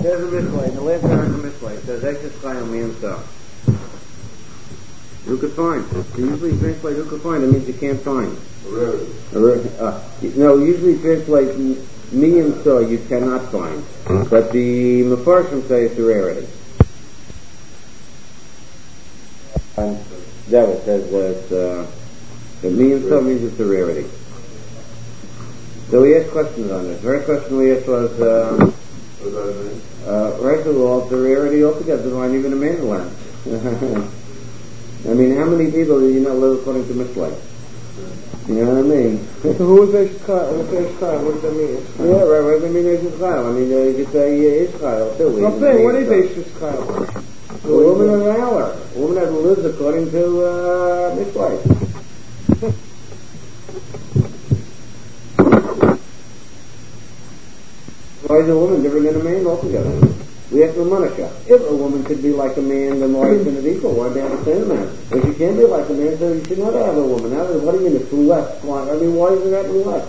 There's a mitzvah. In the last part of the mitzvah, it says, Exes Chayil Mi Yimsa. Who could find? So usually translate who could find, it means you can't find. No, usually translate Mi Yimsa, you cannot find. But the Mefarshim say it's a rarity. And that it says that Mi Yimsa means it's a rarity. So we asked questions on this. The first question we asked was, first of all, it's a rarity altogether to find even a man in land. I mean, how many people do you know live according to Mishlei? You know what I mean? So who is Ishchayil? What does that mean? Ishchayil? Yeah, right, what does that mean Ishchayil? I mean, you could say Ishchayil too. I'm saying, what is Ishchayil? A woman of valor. A woman that lives according to Mishlei. Why is a woman different than a man altogether? We have no manasha. If a woman could be like a man, then why isn't it equal? Why do they have the same man? If she can't be like a man, so you should not have a woman. Now, what do you mean it's less? Why? I mean, why is it happening less?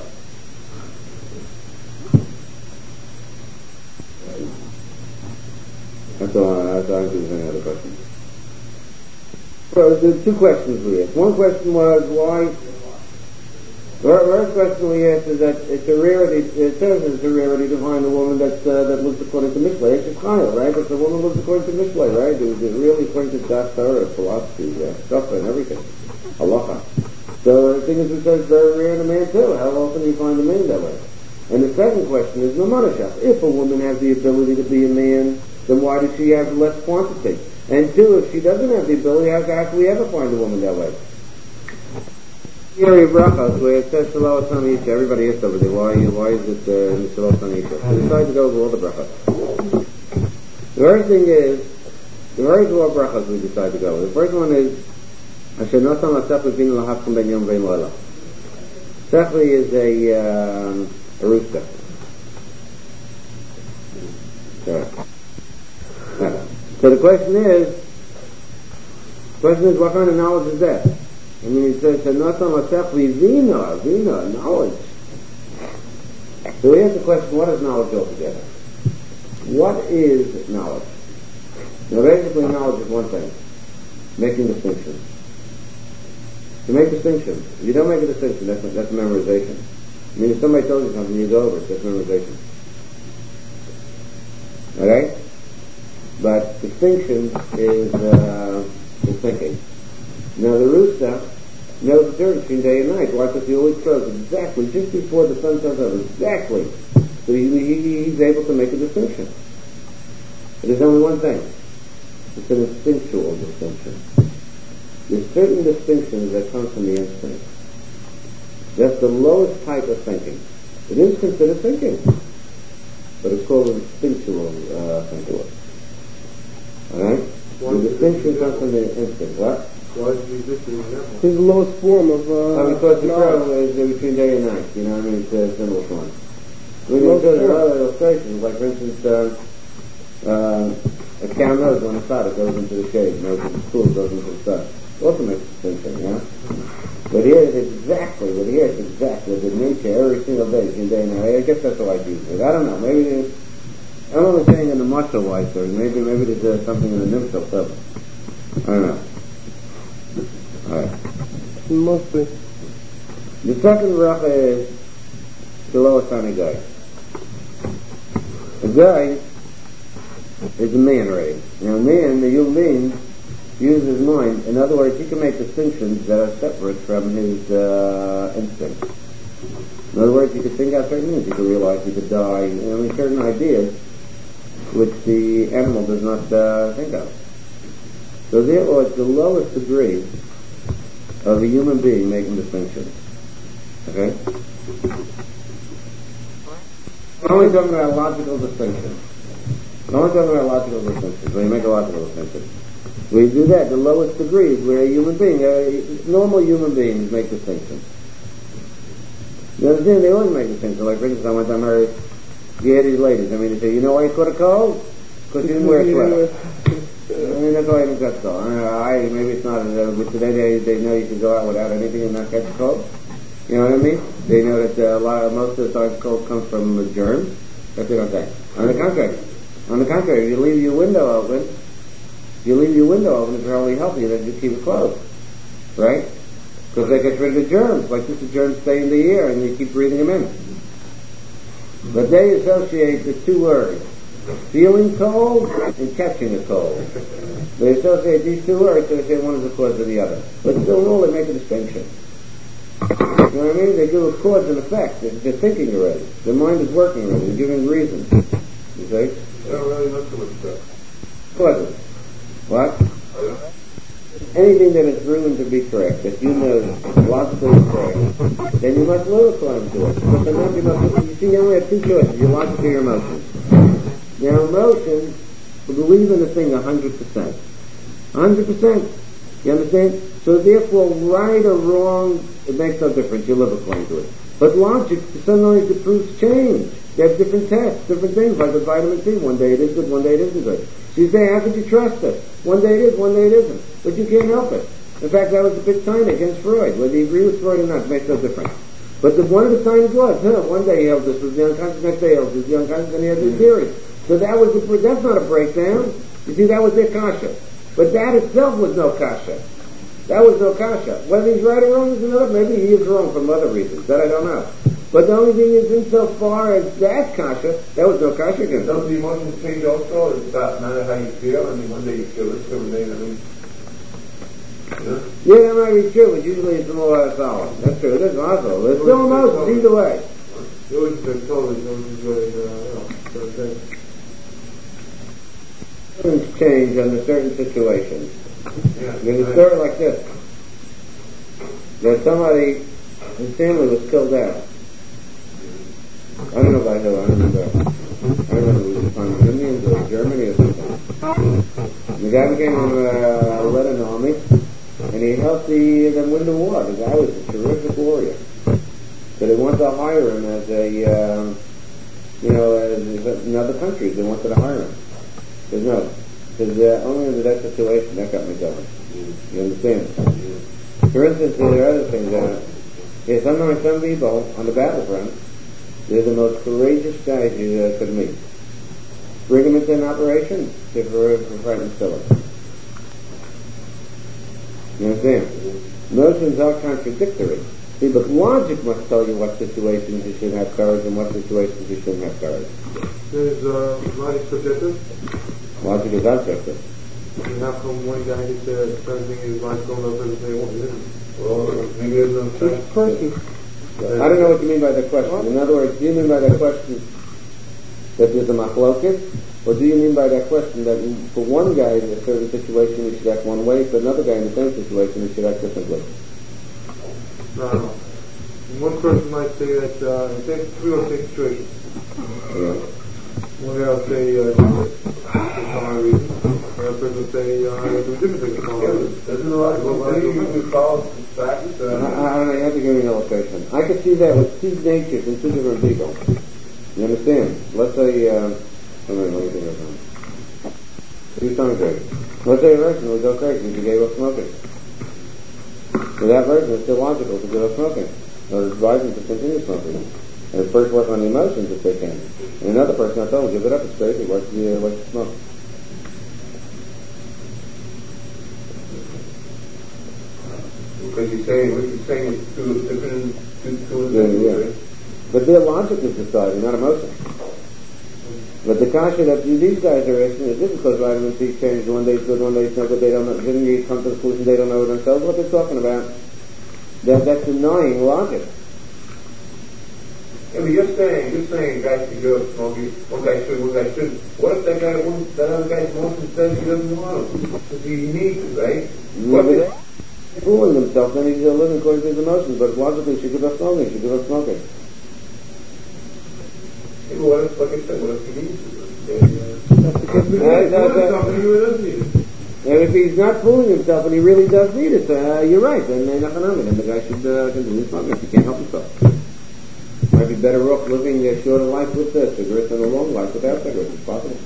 That's all. That's all. I don't think there's any other questions. So there's two questions we asked. One question was why. The first question we asked is that it's a rarity. It says it's a rarity to find a woman that lives according to Mishlei. It's a Chayil, right? But the woman lives according to Mishlei, right? It's really according to Das Torah, philosophy, stuff, and everything, halacha. So the thing is, it says it's very rare in a man too. How often do you find a man that way? And the second question is Mamanashah. If a woman has the ability to be a man, then why does she have less quantity? And two, if she doesn't have the ability, how can we ever find a woman that way? Theory of brachas, where it says Shalom Isha, everybody asked over there, why is it in the Shalom Isha? So we decided to go over all the brachas. The first thing is, the very two brachas we decided to go over. The first one is, Asher Nosan LaSechli V'inu L'Hafkom Ben Yom Ve'in L'Ela. Sechli is a rooster. So the question is, what kind of knowledge is that? I mean, it says, Nosan LaSechli Vina, knowledge. So we ask the question, what is knowledge altogether? What is knowledge? Now basically knowledge is one thing, making distinctions. To make distinctions. If you don't make a distinction, that's memorization. I mean, if somebody tells you something, you go over it, that's memorization. Okay? But distinction is thinking. Now the rooster knows the difference between day and night. Why? Because he always crows exactly, just before the sun comes up, exactly. So he's able to make a distinction. But there's only one thing. It's an instinctual distinction. There's certain distinctions that come from the instinct. That's the lowest type of thinking. It is considered thinking, but it's called an instinctual thinking. Alright? The distinction comes from the instinct. What? Why is the existing example? It's the lowest form of because the crow is between day and night. You know what I mean? It's a symbol form. When you go to other illustrations, like for instance, a cow knows when it's hot, it goes into the shade, knows when it's cool, it goes into the sun. Also makes a distinction, yeah? But here it's exactly the nature every single day, between day and night. I guess that's the way I use it. I don't know, maybe I'm only saying in the muscle wise story, maybe there's something in the nimshal too. I don't know. Alright. Must be. The second bracha is the lowest on a guy. A guy is a man already. Now a man, the human being, uses his mind. In other words, he can make distinctions that are separate from his instinct. In other words, he could think out certain things. He could realize he could die. I mean, certain ideas which the animal does not think of. So therefore, it's the lowest degree of a human being making distinctions. Okay? I'm only talking about logical distinctions. When you make a logical distinction. We do that, the lowest degrees where a human being, normal human beings make distinctions. You understand? They always make distinctions. Like, for instance, I one time heard, you hear these ladies, I mean, they say, you know why you caught a cold? Because you didn't wear a sweater. I mean, that's why you didn't catch a cold. Maybe it's not, but today they know you can go out without anything and not catch a cold. You know what I mean? They know that most of the time cold comes from germs. That's what I'm saying. On the contrary, On the contrary, if you leave your window open, it's probably healthier than just keep it closed. Right? Because they get rid of the germs. Like this, the germs stay in the air and you keep breathing them in. But they associate the two words, feeling cold and catching a cold. They associate these two words, so they say one is the cause of the other. But still in all, they make a distinction. You know what I mean? They give a cause and effect. They're thinking already. Their mind is working already. They're giving reasons. You see? They don't really look too much stuff. Causes. What? Anything that is proven to be correct, that you know logically is correct, then you must live according to it. But sometimes you see, you only have two choices, your logic or your emotions. Now, emotions believe in a thing 100%. 100%. You understand? So therefore, right or wrong, it makes no difference. You live according to it. But logic, sometimes the proofs change. They have different tests, different things, like with vitamin C. One day it is good, one day it isn't good. So you say, how could you trust it? One day it is, one day it isn't. But you can't help it. In fact, that was a big sign against Freud. Whether you agree with Freud or not, it makes no difference. But one of the signs was, one day he held this with the unconscious, next day he held this with the unconscious, and he had this theory. So that's not a breakdown. You see, that was their kasha. But that itself was no kasha. That was no kasha. Whether he's right or wrong is another. Maybe he is wrong for other reasons. That I don't know. But the only thing is, insofar as that kasha, that was no kasha against. Don't the emotions change also? It's not matter how you feel. I mean, one day you feel this, one day, Yeah, that might be true, but usually it's more solid. That's true. It is also. There's still emotions either way. You always been told that you Things change under certain situations. Yeah. There's a story like this. That somebody, his family was killed out. I don't know about who, I don't remember if it was from Indians or Germany or something. The guy became a Lenin army, and he helped them win the war. The guy was a terrific warrior. So they wanted to hire him as as in other countries, they wanted to hire him. Because only under that situation, that got me going. You understand? For instance, there are other things. Sometimes some people on the battlefront, they're the most courageous guys you could meet. Bring them into an operation, they're for frightened still. You understand? Notions are contradictory. See, but logic must tell you what situations you should have courage and what situations you shouldn't have courage. Is logic subjective? Logic is objective. And how come one guy who said certain thing is like going up and saying, well, maybe there's no Each person. I don't know what you mean by that question. In other words, do you mean by that question that there's a machloket? Or do you mean by that question that for one guy in a certain situation he should act one way, for another guy in the same situation he should act differently? No. One person might say that, we don't say situation. Yeah. One guy will say, that's my reason. Another person will say, do a different thing for my reason. Doesn't a lot of people follow practice? I don't know, you have to give me an illustration. I could see that with two natures in two different people. You understand? Let's say, let me think of something. Do something crazy. Let's say a person would go crazy if he gave up smoking. So that person is still logical to give up smoking. Or advise him to continue smoking. And first work on the emotions if they can. And another person I told, give it up, it's crazy, what's the smoke? Because you're saying it's two different Yeah. But their logic is deciding, not emotion. But the kasha that these guys are asking is this because vitamin C changes, one day it's good, one day it's not good, they don't know, didn't you come to the conclusion they don't know themselves what they're talking about? That's denying logic. Yeah, but you're saying guys should go smoking, one guy shouldn't. What if that other guy smokes and says he doesn't want to? Because he needs it, right? Maybe he's fooling himself, then he's living according to his emotions, but logically he should give up smoking, Yeah, but what if, like I said, what if he needs it? And if he's not fooling himself and he really does need it, you're right, then the guy should continue smoking if he can't help himself. Might be better off living a shorter life with cigarettes than a long life without cigarettes. It's possible.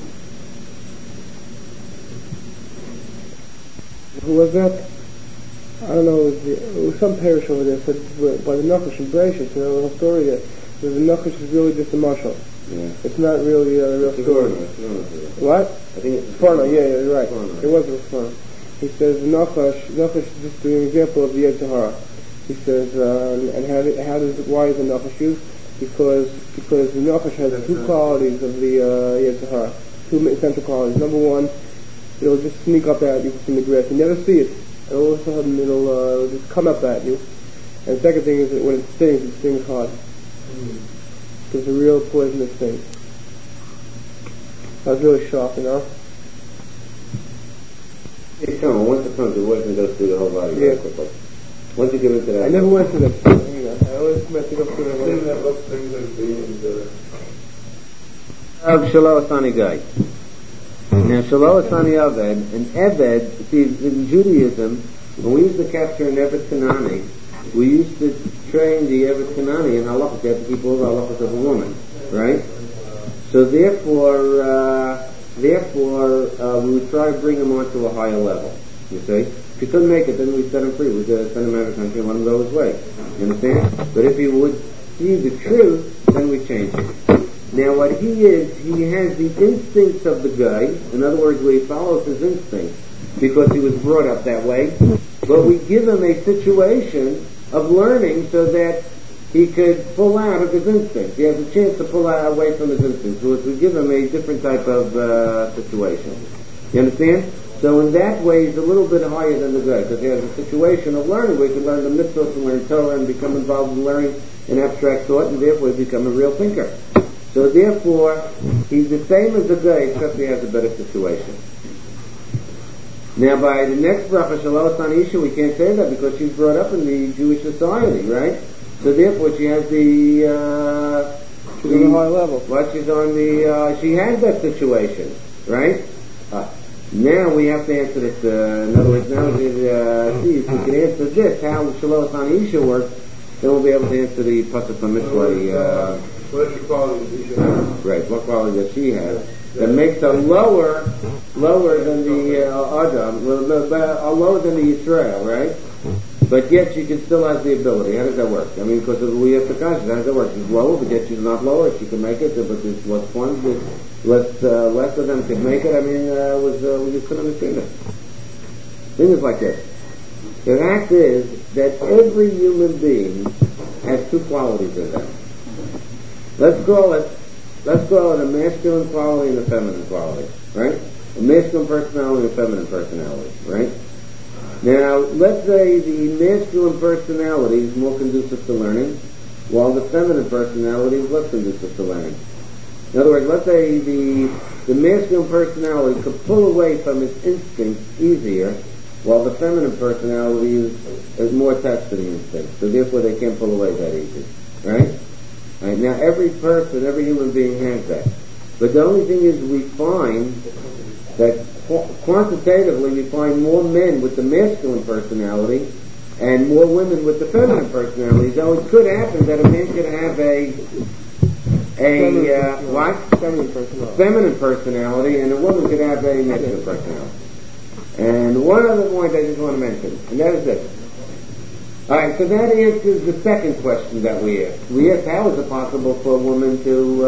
Who was that? I don't know, it was some parish over there said by the Nachash and Bereshit, the whole story there, the Nachash is really just a marshal. Yeah. It's not really the real story. What? I think it's Forno, yeah, you're right. Forno. It was a Forno. He says Nachash is just an example of the Yetzer Hara. He says, why is the Nachash used? Because the Nachash has two qualities of the Yetzer Hara, two essential qualities. Number one, it'll just sneak up at you from the grass. You never see it, and all of a sudden it'll just come up at you. And the second thing is that when it stings hard. It's a real poisonous thing. I was really shocked, you know. It's common. Once it comes, it works and goes through the whole body very quickly. Once you get into that... I never went through that. I always meant to go through that. Thing that looks things as being Shalom Asani Guy. Now, Shalom Asani Aved, and Eved, see, in Judaism, when we used to capture an Eved Kanani, we used to train the Eved Kanani in halachas. You have to keep all the halachas of a woman, right? So therefore, we would try to bring him onto a higher level. You see, if he couldn't make it, then we'd set him free. We'd send him out of the country and let him go his way. You understand? But if he would see the truth, then we change him. Now, what he is, he has the instincts of the guy. In other words, he follows his instincts because he was brought up that way. But we give him a situation of learning so that he could pull out of his instincts. He has a chance to pull out away from his instincts. So we give him a different type of situation. You understand? So in that way, he's a little bit higher than the guy because he has a situation of learning where he can learn the mitzvahs and learn Torah and become involved in learning an abstract thought and therefore become a real thinker. So therefore, he's the same as the guy except he has a better situation. Now by the next bracha, Shalom Asani Isha, we can't say that because she's brought up in the Jewish society, right? So therefore she has she's on a high level. Well, she's on the, she has that situation, right? Now we have to answer this, in other words, now see if we can answer this, how Shalom Asani Isha works, then we'll be able to answer the Pasuk from Mishlei. What's the quality Isha has? Right, what quality that she has that makes her lower than the Adam, lower than the Yisrael, right? But yet she can still have the ability. How does that work? I mean, because we have to conscious. How does that work? She's lower, but yet she's not lower. She can make it, but there's less ones, less of them can make it. I mean, we just couldn't understand it. Thing is like this. The fact is that every human being has two qualities in them. Let's call it a masculine quality and a feminine quality, right? A masculine personality and a feminine personality, right? Now, let's say the masculine personality is more conducive to learning, while the feminine personality is less conducive to learning. In other words, let's say the masculine personality could pull away from its instincts easier, while the feminine personality is more attached to the instincts. So therefore they can't pull away that easy, right? Right, now every person, every human being has that. But the only thing is we find that quantitatively we find more men with the masculine personality and more women with the feminine personality. So it could happen that a man could have a feminine personality and a woman could have a masculine personality. And one other point I just want to mention, and that is this. Alright, so that answers the second question that we asked. We asked how is it possible for a woman to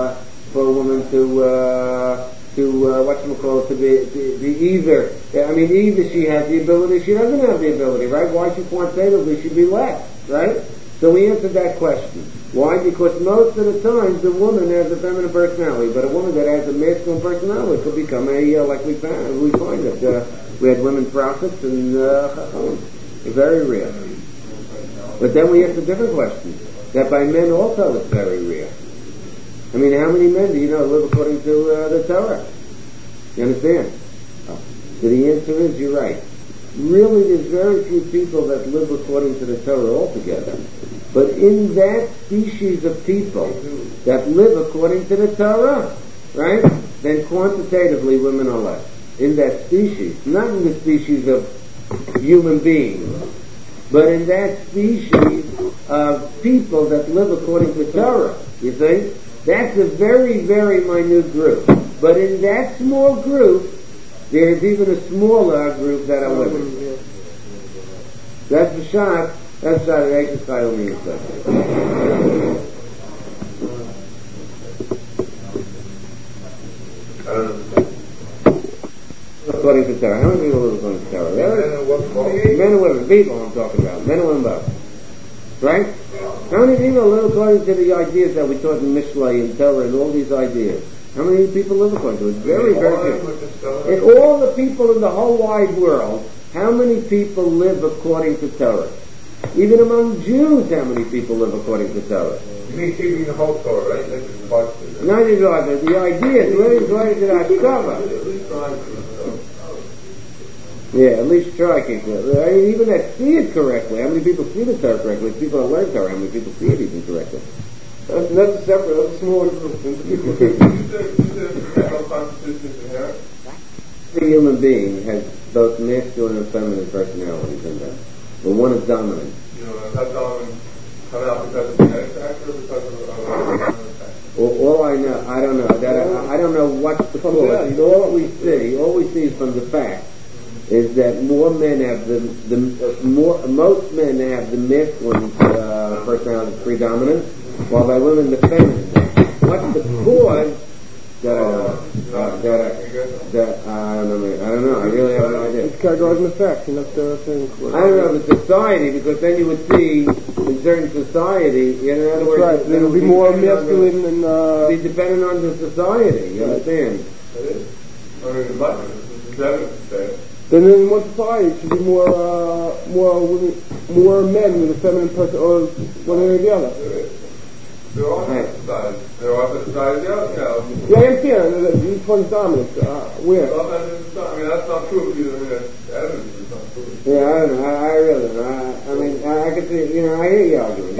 be either, either she has the ability, she doesn't have the ability, right? Why she quantitatively should be less, right? So we answered that question. Why? Because most of the times the woman has a feminine personality, but a woman that has a masculine personality could become like we find that we had women prophets and very rare. But then we asked a different question, that by men also it's very rare. I mean, how many men do you know live according to the Torah? You understand? So the answer is, you're right. Really, there's very few people that live according to the Torah altogether. But in that species of people that live according to the Torah, right, then quantitatively women are less. In that species. Not in the species of human beings, but in that species of people that live according to Torah. You see? That's a very, very minute group. But in that small group, there's even a smaller group that are women. That's the shot. That's the shot of the Eichel means. according to Torah? How many people live according to Torah? Men and women, people I'm talking about. Men and women both. Right? How many people live according to the ideas that we taught in Mishlei and Torah and all these ideas? How many people live according to it? It's very, very few. In all the people in the whole wide world, how many people live according to Torah? Even among Jews, how many people live according to Torah? You mean keeping the whole Torah, right? That's the part of it. Not even the idea, whether it's right to the Hashkava. Yeah, at least try to keep it. I mean, even that see it correctly. How many people see the Torah correctly? People that learn Torah, how many people see it even correctly? That's a separate, that's a smaller group. Every human being has both masculine and feminine personalities in them. But one is dominant. You know, is that dominant coming out because of the genetic factor or because of All I know, I don't know. I don't know what's the cause. All we see is from the fact is that more men have most men have the masculine personality predominant, while by women the feminine. What's the cause? I don't know. I really have no idea. It's categorizing the facts, and that's the thing. I don't know the society, because then you would see in certain society, in other words, right. There will be more masculine and be dependent on the society. You understand? It is. I mean, it's evidence there. Then in one society, it should be more women, more men with a feminine person, or one or the other. There are societies. There are societies out now. Yeah, I understand. Each one's dominant. Where? I mean, that's not true. I mean, that's evidence. It's not true. Yeah, I don't know. I really don't know. I mean, I could see, I hear you arguing,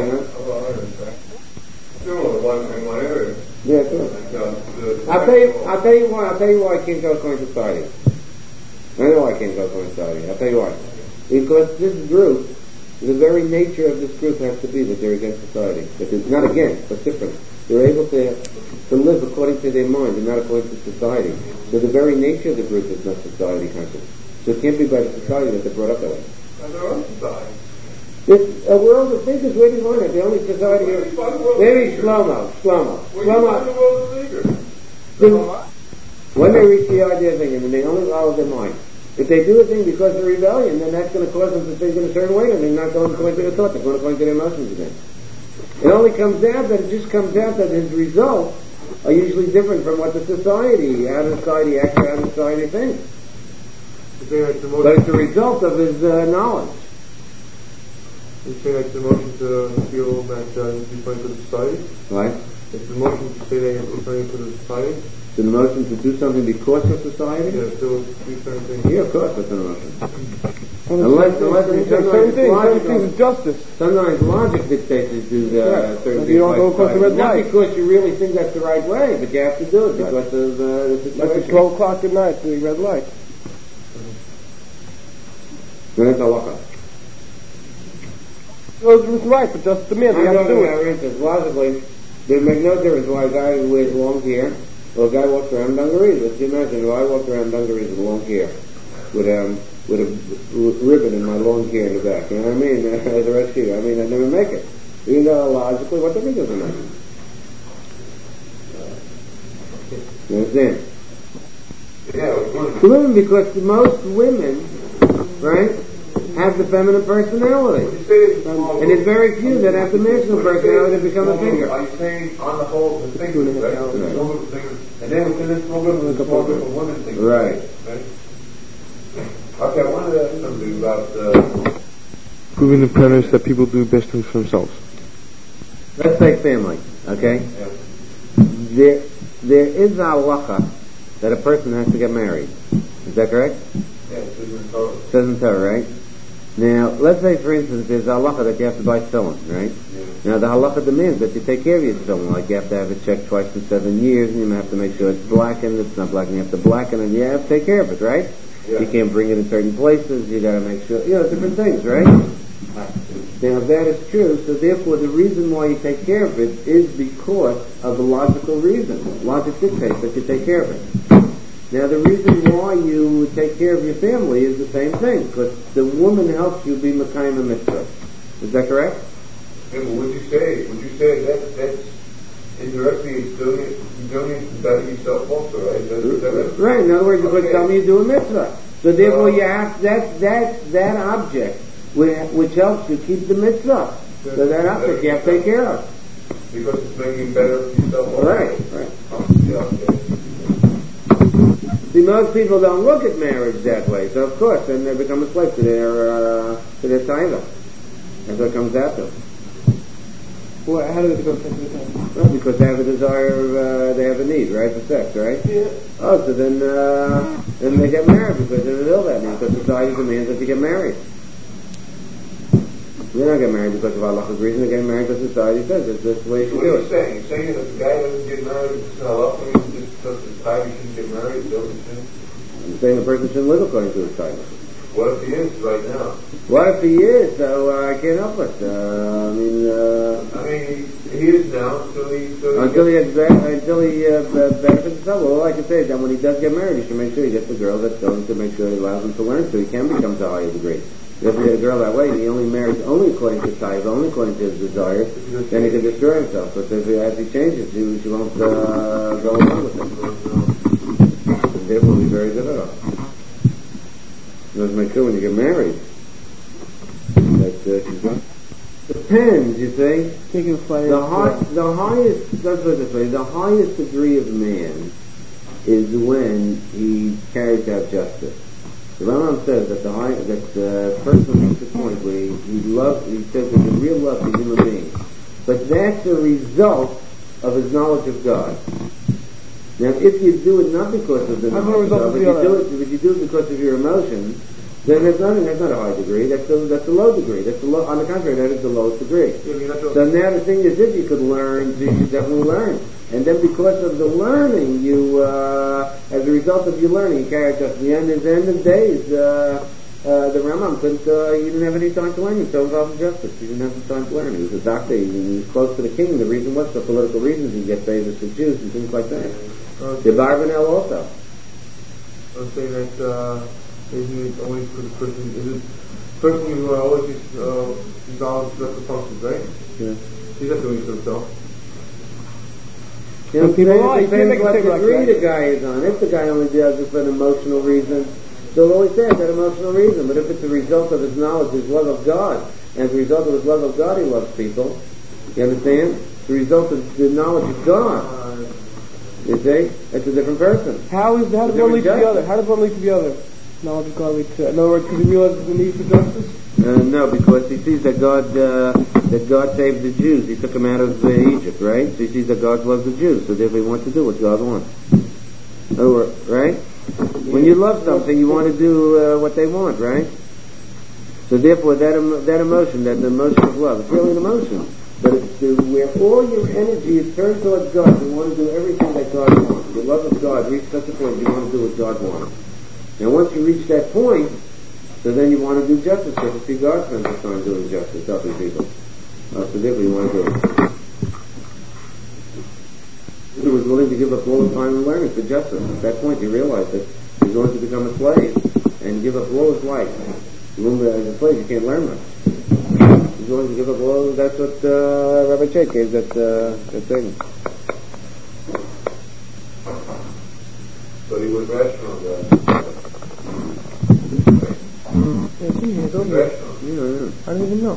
Similar, one in one area. Yeah, sure. I'll tell you why I can't go according to society. I know I can't go according to society. I'll tell you why. Because this group, the very nature of this group has to be that they're against society. That they're not against, but different. They're able to live according to their mind and not according to society. So the very nature of the group is not society conscious. So it can't be by the society that they're brought up that way. And their own society. It's a world of thinkers waiting on it. The only society here. Maybe Shlomo. When they reach the idea of thinking, and they only follow their mind. If they do a thing because of rebellion, then that's going to cause them to think in a certain way, and they're not going according to their thoughts, they're going according to their emotions again. It only comes out that his results are usually different from what the society, how the society acts, how the society thinks. But it's a result of his knowledge. You say that's the motion to feel that he's referring to the society? Right. It's the motion to say that he's referring to the society? It's an emotion to do something because of society? Yeah, still do certain things. Yeah, of course that's an emotion. Unless it's justice. Sometimes logic dictates you to do certain things. You don't go across the red Not light. because you really think that's the right way, but you have to do it because of the situation. Like at 12 o'clock at night, the red light. Then it's halakha. Well, it's right, but just the man, they have to do it. For instance, logically, there make no difference why a guy wears long hair or a guy walks around in dungarees. Let's imagine if I walked around in dungarees with long hair, with a ribbon in my long hair in the back. You know what I mean? As a rescue, I mean, I'd never make it. Even though logically, what the heck does it make? You understand? Yeah, Women, because most women, right, have the feminine personality. And there's very few that have the masculine personality that become a figure. Are you saying, on the whole, the thinkers, right? And then within this small group, there's a small group of women thinkers. Right. Okay, I wanted to ask something about proving the premise that people do best things for themselves. Let's say family, okay? Yeah. There is a halacha that a person has to get married. Is that correct? Yeah, it says in Torah. It says in Torah, right? Now, let's say, for instance, there's a halacha that you have to buy tefillin, right? Yeah. Now, the halacha demands that you take care of your tefillin, like you have to have it checked twice in 7 years, and you have to make sure it's blackened, it's not blackened, you have to blacken it, you have to take care of it, right? Yeah. You can't bring it in certain places, you gotta make sure, different things, right? Now, if that is true, so therefore the reason why you take care of it is because of the logical reason. Logic dictates that you take care of it. Now, the reason why you take care of your family is the same thing, because the woman helps you be Mekayim Mitzvah. Is that correct? Yeah, but would you say that's indirectly doing it better yourself also, right? Right, in other words, you're going to tell me you do a mitzvah. So therefore you have, that object which helps you keep the mitzvah. So that object you have to take care of. Because it's making better for yourself. Right. Yeah, okay. See, most people don't look at marriage that way, so of course, then they become a slave to their taiva. That's what comes after. Well, how do they become slave to the taiva? Well, because they have a desire, they have a need, right, for sex, right? Yeah. Oh, so then they get married because they fulfill that need, because society demands that you get married. They don't get married because of halachic reason, they get married because society says it's the way you should What do are it. you saying? You're saying that if the guy doesn't get married because of halachic reason, just because society shouldn't get married, is that what you're saying? I'm saying the person shouldn't live according to his taiva. What if he is right now? What if he is? So I can't help it. I mean, he is now until he benefits himself. Well, all I can say is that when he does get married, he should make sure he gets a girl that's going to make sure he allows him to learn, so he can become to a higher degree. He doesn't get a girl that way, and he only marries only according to his tithe, only according to his desire, then he can destroy himself. But as he changes, she won't go along with him. And therefore, it'll be very difficult. You must make sure when you get married that she's not. Depends, you see. Taking a flight. The highest, let's put it this way, the highest degree of man is when he carries out justice. The Rambam says that the person reaches the point where he says there's a real love for human beings. But that's a result of his knowledge of God. Now, if you do it not because of the knowledge of God, but you do it because of your emotions, then that's not a high degree, that's a low degree. On the contrary, that is the lowest degree. So now the thing is, if you could learn, you should definitely learn. And then because of the learning, you, as a result of your learning, you carry out justice. The end of days, the Rambam he didn't have any time to learn. He was so involved in justice. He didn't have the time to learn. He was a doctor. He was close to the king. The reason was for political reasons. He'd get favors for Jews and things like that. The Barbanel also. I'm saying that isn't it always for the person? Is it person who always involves the functions, right? Yeah. He's not doing it for himself. You know, it depends what degree the guy is on. If the guy only does it for an emotional reason, they'll always say that emotional reason. But if it's a result of his knowledge, his love of God, and as a result of his love of God, he loves people. You understand? The result of the knowledge of God. You see? It's a different person. How does one lead to the other? How does one lead to the other? Knowledge of God leads to. In other words, because he realizes the need for justice. No, because he sees that God saved the Jews. He took them out of Egypt, right? So he sees that God loves the Jews, so therefore he wants to do what God wants. Right? When you love something, you want to do what they want, right? So therefore, that emotion, that emotion of love, it's really an emotion, but it's where all your energy is turned towards God. You want to do everything that God wants. Your love of God reaches such a point you want to do what God wants. Now, once you reach that point, so then you want to do justice, because you see God spends his time doing justice, helping people. So therefore you want to do it. He was willing to give up all his time and learning for justice. At that point you realize that he's going to become a slave and give up all his life. As a slave you can't learn much. He's willing to give up all, that's what Rabbi Chet gave that statement. But he was rational, guys. Yeah, I don't even know.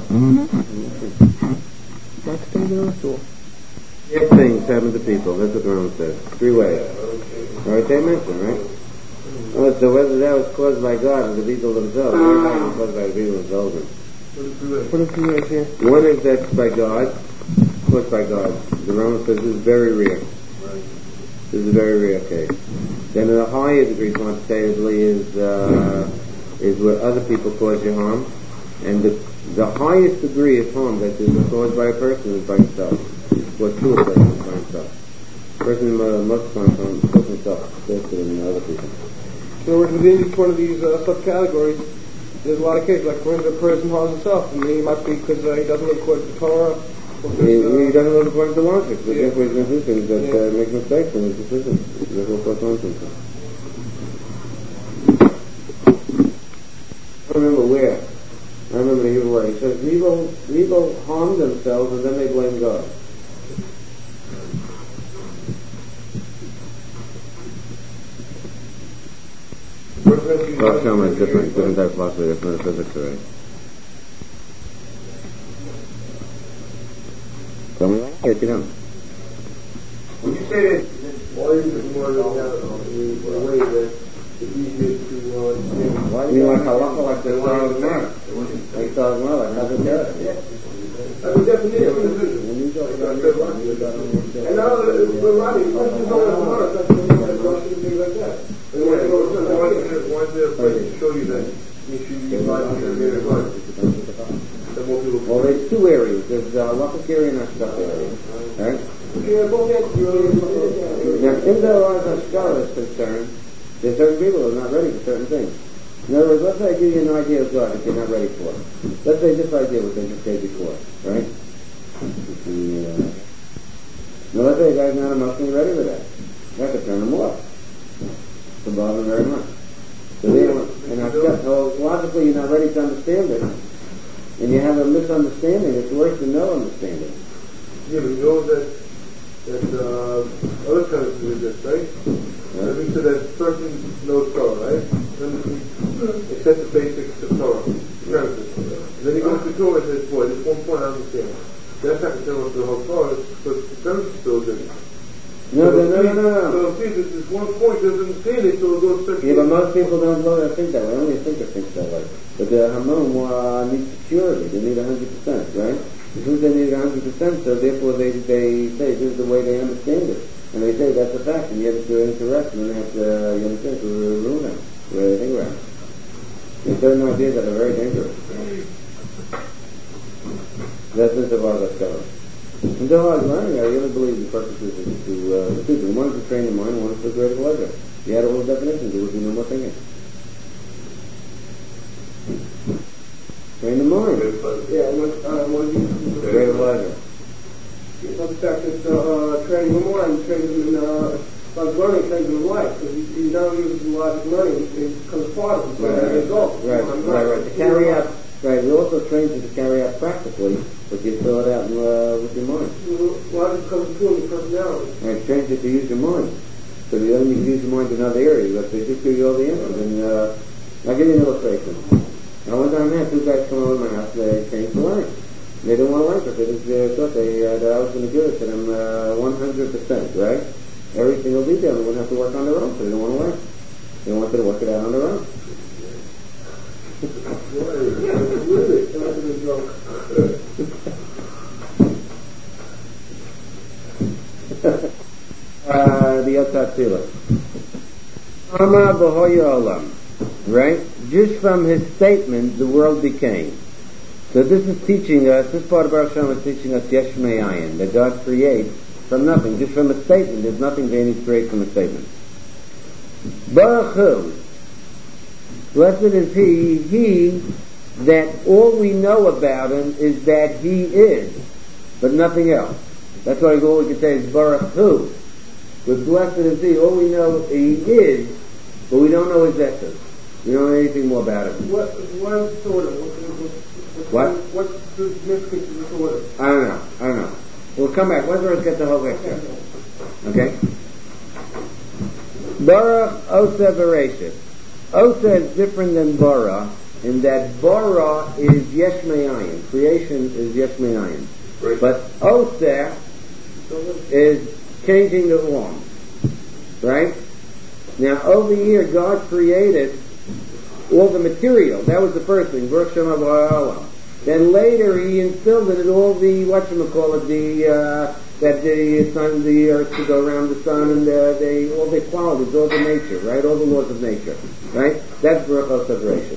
That's things in the store. If things happen to people, that's what the Rambam says. 3 ways. Alright, they mentioned, right? So whether that was caused by God or the people themselves, or it was caused by the people themselves. What are 3 ways here? One is that's by God, caused by God. The Rambam says this is very rare. This is a very rare case. Then in a higher degree, quantitatively, is where other people cause you harm, and the highest degree of harm that is caused by a person is by himself. What to a person is by himself. A person must find himself closer than other people. So within each one of these subcategories, there's a lot of cases, like when the person harms himself, and he might be because he doesn't live according to Torah. He doesn't live according to logic, but therefore he's going to do things that make mistakes in his decisions. Therefore cause harm to himself. I don't remember where. I remember the Hebrew word. He says, people harm themselves and then they blame God. Baruch Shama is different type of philosophy, that's metaphysics already. Tell me why? Get it on. Would you say that why is it more than the way that it's easier to understand? Why do you like halacha like the Torah of Gemara? Like Torah of Gemara, like Hazar Terah? That's the definition. And now we're writing, let's just know Gemara, that's the Russian and things like that. Why is there a place to show you that you should use Bible and get it right? Well, there's two areas. There's the halachic area and Hashgacha area. Right? Now, in the Hashgacha is concerned, there's certain people who are not ready for certain things. In other words, let's say I give you an idea of God that you're not ready for. Let's say this idea was interested before, right? Now let's say a guy's not emotionally ready for that. That could turn him off. To bother him very much. So they don't, and logically you're not ready to understand it. And you have a misunderstanding, it's worse than no understanding. Yeah, but you know that other countries do this, right? That means that person knows Torah, right? Then he accepts the basics of Torah, premises. And then he goes to Torah and says, boy, this one point I understand. That's not considered the whole Torah, but the premises still didn't. No. So see, this one point doesn't understand it, so it goes to... Yeah, but most people don't know that think that way. Only a thinker thinks that way. But the Hamon needs security. They need 100%, right? Since they need 100%, so therefore they say this is the way they understand it. And they say that's a fact, and yet it's incorrect, and then they have to, you understand, to ruin them, the way they think about it. There's certain ideas that are very dangerous. That's just about that scholar. Until I was learning, I really believe the purpose is to the two. One is to train the mind, one is for greater pleasure. You had all the definitions, there would be no more thinking. Train the mind. Yeah, what do you... Greater pleasure. It's not the fact that training the mind, training like learning, training the life. Because you don't use logic learning, it becomes part of it. Right. To carry out, right, we also train you to carry out practically, but you fill it out with your mind. Logic becomes a tool of personality. Right, it trains you to use your mind. So you don't need to use your mind in other areas, but they just give you all the answers. And I'll give you an illustration. Now, one time I had two guys come over to my house, they came to learn. They didn't want to learn because they just thought that I was going to give it to them 100%, right? Every single detail, they wouldn't have to work on their own, so they didn't want to learn. They wanted to work it out on their own. The Yotzat Tzilah. Ama b'hoya olam. Right? Just from his statement, the world became. So this is teaching us, this part of Baruch Shem is teaching us Yesh Me'ayin, that God creates from nothing, just from a statement. There's nothing that he creates from a statement. Baruch Hu, blessed is he that all we know about him is that he is, but nothing else. That's why all we can say is Baruch Hu. But blessed is he, all we know he is, but we don't know his essence. We don't know anything more about him. What's sort of? What's the significance of this order? I don't know. We'll come back. Let's get the whole picture. Okay? Bara Osa Bereshit. Osa is different than Bara in that Bara is Yesh Me'ayin. Creation is Yesh Me'ayin. Right. But Osa is changing the form. Right? Now over here God created all the material. That was the first thing. Baruch Shem Ha'olam. Then later he instilled in it all the that the sun, the earth to go around the sun, and all the qualities, all the nature, right? All the laws of nature, right? That's Baruch separation.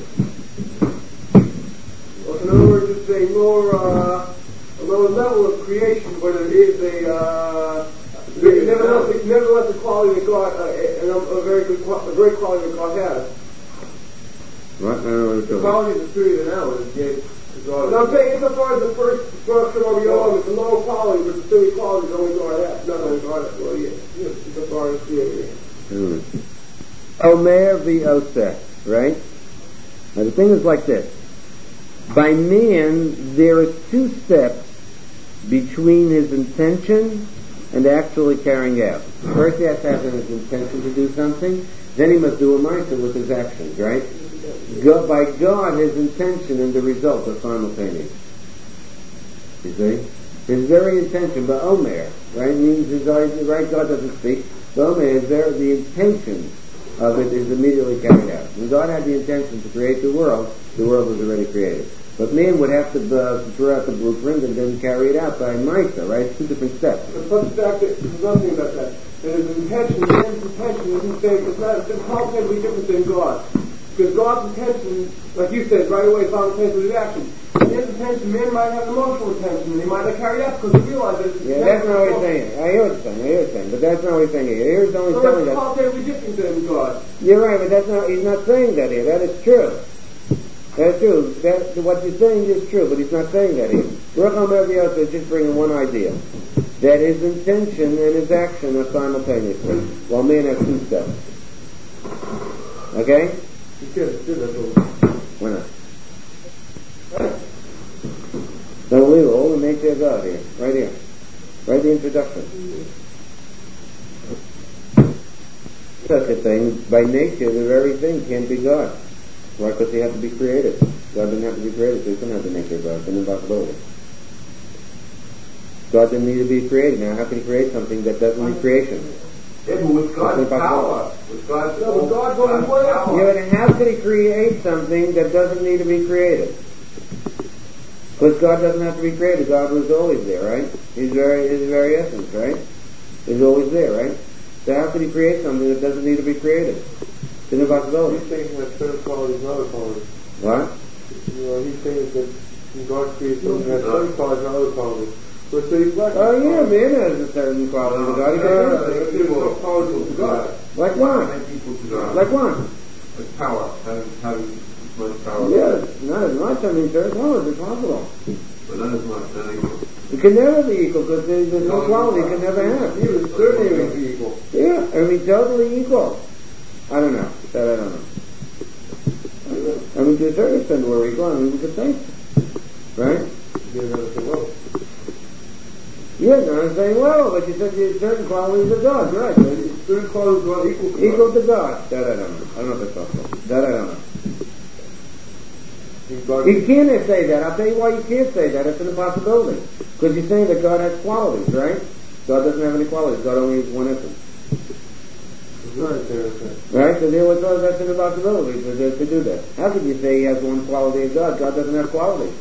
Well, in other words, it's a lower level of creation, but it is nevertheless a quality that God, a great quality that God has. What? I don't know what you're The quality is superior than ours. But I'm saying insofar as the first structure of your it's a lower quality, but the still quality is only God has. Not only God has. Well, insofar as created. Omer v'oseh, right? Now the thing is like this. By man, there is two steps between his intention and actually carrying out. First he has to have his intention to do something, then he must do a ma'aser with his actions, right? By God, his intention and the result are simultaneous. You see? His very intention, ba'omer, right, means his idea, right, God doesn't speak. Ba'omer is there, the intention of it is immediately carried out. When God had the intention to create the world was already created. But man would have to throw out the blueprint and then carry it out by ma'aser, right? It's two different steps. But plus the fact that there's nothing about that. That his intention, man's intention isn't saying, it's entirely different than God. Because God's intention, like you said, right away simultaneous with his action. Man's intention, man might have an emotional intention, and he might not carry out because he realizes it's... Yeah, that's not what he's saying. I hear what you're saying, but that's not what he's saying here. Here's only telling that... So it's different than God. You're right, but he's not saying that here. That is true. That's true. What you're saying is true, but he's not saying that here. Baruch HaOmer is just bringing one idea. That his intention and his action are simultaneously, while man has two steps. Okay? You can't do that. Why not? So we will all the nature of God here, right here. Right the introduction. Such a thing, by nature, the very thing can't be God. Why? Because he had to be created. God didn't have to be created, so he couldn't have the nature of God. It's an impossibility. God didn't need to be created. Now, how can he create something that doesn't need creation? Yeah, but with God's power. With God's power. Yeah, but how could he create something that doesn't need to be created? Because God doesn't have to be created. God was always there, right? His very essence, right? Is always there, right? So how could he create something that doesn't need to be created? It's an impossibility. He's saying that certain qualities and other qualities. What? He's saying that God creates something that has certain qualities and other qualities. Oh yeah, man has a certain quality to God. He can do so powerful to God. Like what? Like what? Like power. Having much power. Yes, not as much. I mean, certain qualities are possible. But not as much. Not equal. It can never be equal because there's no quality it can never have. He would certainly be equal. Yeah, I mean, totally equal. I don't know. That I don't know. I mean, to a certain extent we're equal. I mean, we could say, right? Yeah, no, I'm saying, well, but you said there's certain qualities of God, right? Certain qualities are equal to God. That I don't know. I don't know if that's possible. That I don't know. You can't say that. I'll tell you why you can't say that. It's an impossibility. Because you're saying that God has qualities, right? God doesn't have any qualities. God only has one essence. Right? So therefore, that's an impossibility to do that. How could you say he has one quality of God? God doesn't have qualities.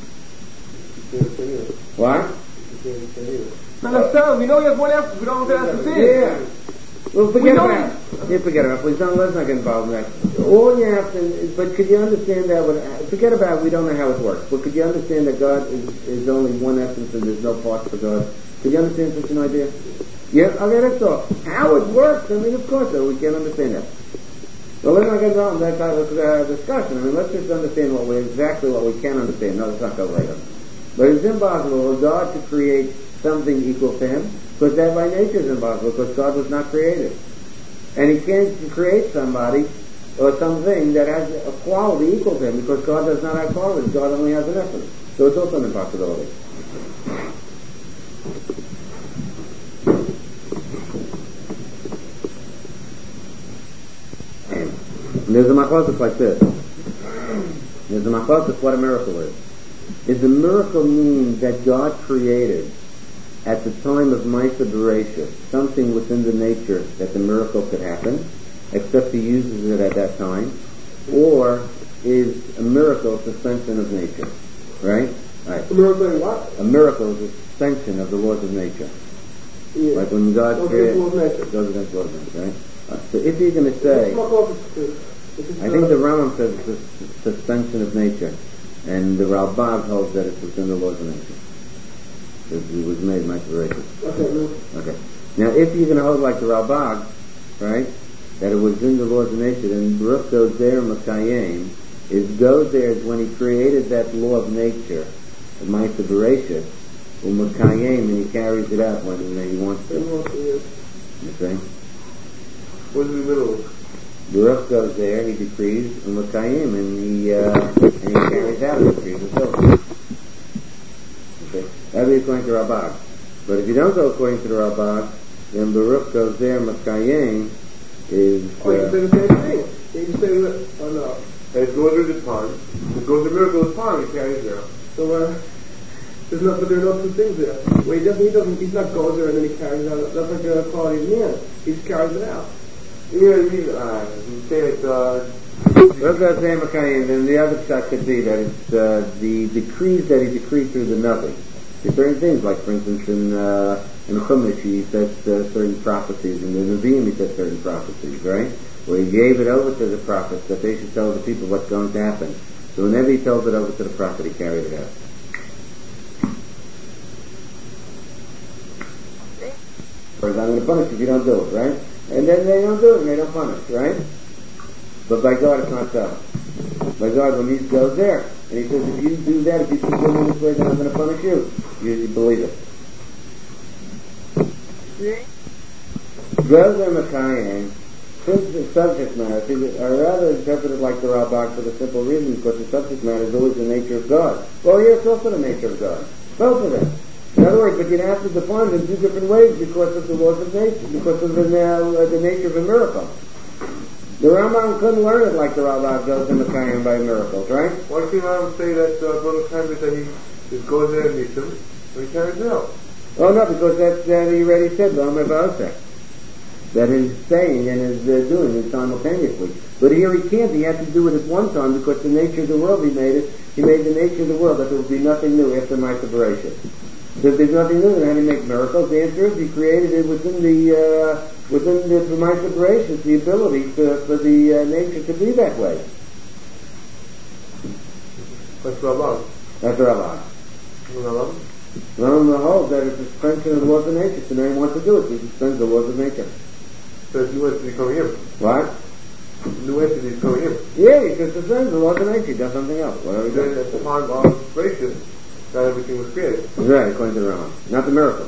Why? Not necessarily. We know he has one essence. We don't know what that essence is. Yeah. Well, forget about it. Yeah, forget about it. Please don't, let's not get involved in that. All you have to, but could you understand that? Forget about it. We don't know how it works. But could you understand that God is only one essence and there's no parts for God? Could you understand such an idea? Yeah? Okay, that's all. How it works, I mean, of course, we can't understand that. Well, let's not get involved in that kind of discussion. I mean, let's just understand exactly what we can understand. No, let's not go later. But it's impossible for God to create something equal to him, because that by nature is impossible, because God was not created. And he can't create somebody or something that has a quality equal to him, because God does not have qualities. God only has an essence. So it's also an impossibility. And there's a machlokes like this. There's a machlokes what a miracle is. Does a miracle mean that God created at the time of Ma'aser Bereshit something within the nature that the miracle could happen, except he uses it at that time? Or is a miracle a suspension of nature? Right? Right. A miracle is what? A miracle is a suspension of the laws of nature. Yeah. Like when God created, it goes against the laws of nature, right? So if you're going to say, I think the Rambam says it's a suspension of nature, and the Ralbag holds that it's within the laws of nature. It was made Ma'aser Bereshit. Okay. Now, if you're going to hold like the Ralbag, right, that it was in the laws of nature, then Baruch goes there, Makayim, goes there is when he created that law of nature, the Ma'aser Bereshit, Makayim, and he carries it out when he wants to. You see? What's in the middle? Baruch goes there, he decrees, Makayim, and he carries out the decrees himself. Okay? That is according to Ralbag. But if you don't go according to the Ralbag, then Baruch goes there, Makayim, is... Oh, you can say the same thing. You can say that, oh no. And it goes with the time. It goes to miracle of time, he carries it out. So, but there are no two things there. Well, he's not goes there and then he carries it out. That's like the quality of man. He just carries it out. Yeah, you say it, Look at the Makayim, then the other shot could be that it's the decrees that he decreed through the nothing. There's certain things, like for instance in Chumash he says certain prophecies, in the Nevi'im he says certain prophecies, right? Where he gave it over to the prophets that they should tell the people what's going to happen. So whenever he tells it over to the prophet, he carried it out. Or I'm going to punish you if you don't do it, right? And then they don't do it and they don't punish, right? But by God it's not so. By God, when he goes there and he says, if you do that, if you keep doing this way, then I'm going to punish you. You believe it. Gozer Makayim, since the subject matter, are rather interpreted like the Rabbah for the simple reason because the subject matter is always the nature of God. Well, here it's also the nature of God. Both of them. In other words, but you'd have to define it in two different ways because of the laws of nature, because of the nature of a miracle. The Rambam couldn't learn it like the Rabbah does in the Makayim by miracles, right? why can't I say that Brother Campbell said he just goes there and meets him and he carries it out? Oh no, because that he already said that his saying and his doing is simultaneously. But here he can't. He had to do it at one time because the nature of the world he made it. He made the nature of the world that there would be nothing new after my separation. So if there's nothing new, then how do you make miracles? The answer is he created it within for my separation, the ability for the nature to be that way. That's Rabbah. That's Rabbah. Rabbah? Rambam holds that it's a suspension of the laws of nature. So no one wants to do it. He suspends the laws of nature. So it's new entity coming in. What? New entity is coming in. Yeah, he just suspends the laws of nature. He does something else. Whatever he Then does. at the time of inspiration, that everything was created. That's right, according to the Rambam. Not the miracle.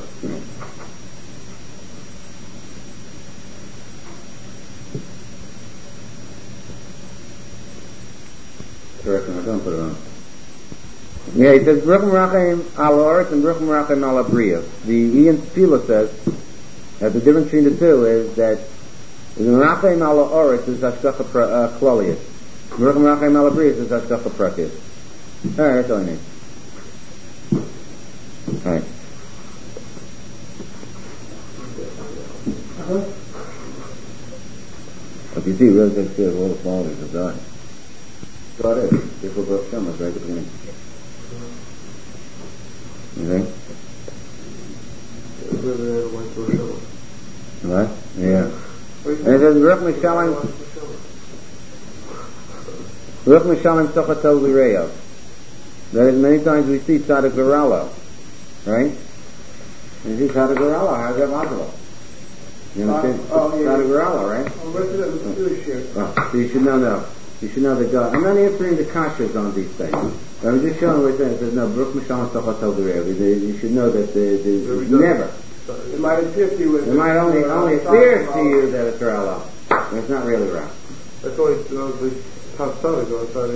Correct, I don't put it on. Yeah, he says, Baruch Merachim al Oretz and Baruch Merachim al Abriya. The Ian Tefillah says that the difference between the two is that the Merachim al Oretz is Hashgacha Klalius. Baruch Merachim al Abriya is Hashgacha Prakius. Alright, that's all I need. Alright. But you see, really takes care of all the qualities of God. God is. This will Baruch Shem, right at the beginning. Okay? What? Yeah. And it says, Baruch Mishalim Sochatel L'Reyo. That is, many times we see Tzaddik V'Ralo. Right? And you see Tzaddik V'Ralo, how's that possible? You understand? Tzaddik V'Ralo, right? So you should know. You should know that God. I'm not answering the kashas on these things. But I'm just showing what it says. It says, no, Baruch Mishalim Sochatel L'Reyo. You should know that never. It might appear to you. It might only appear to you that it's Ralo. But it's not really Ralo. That's why the top tzaddik,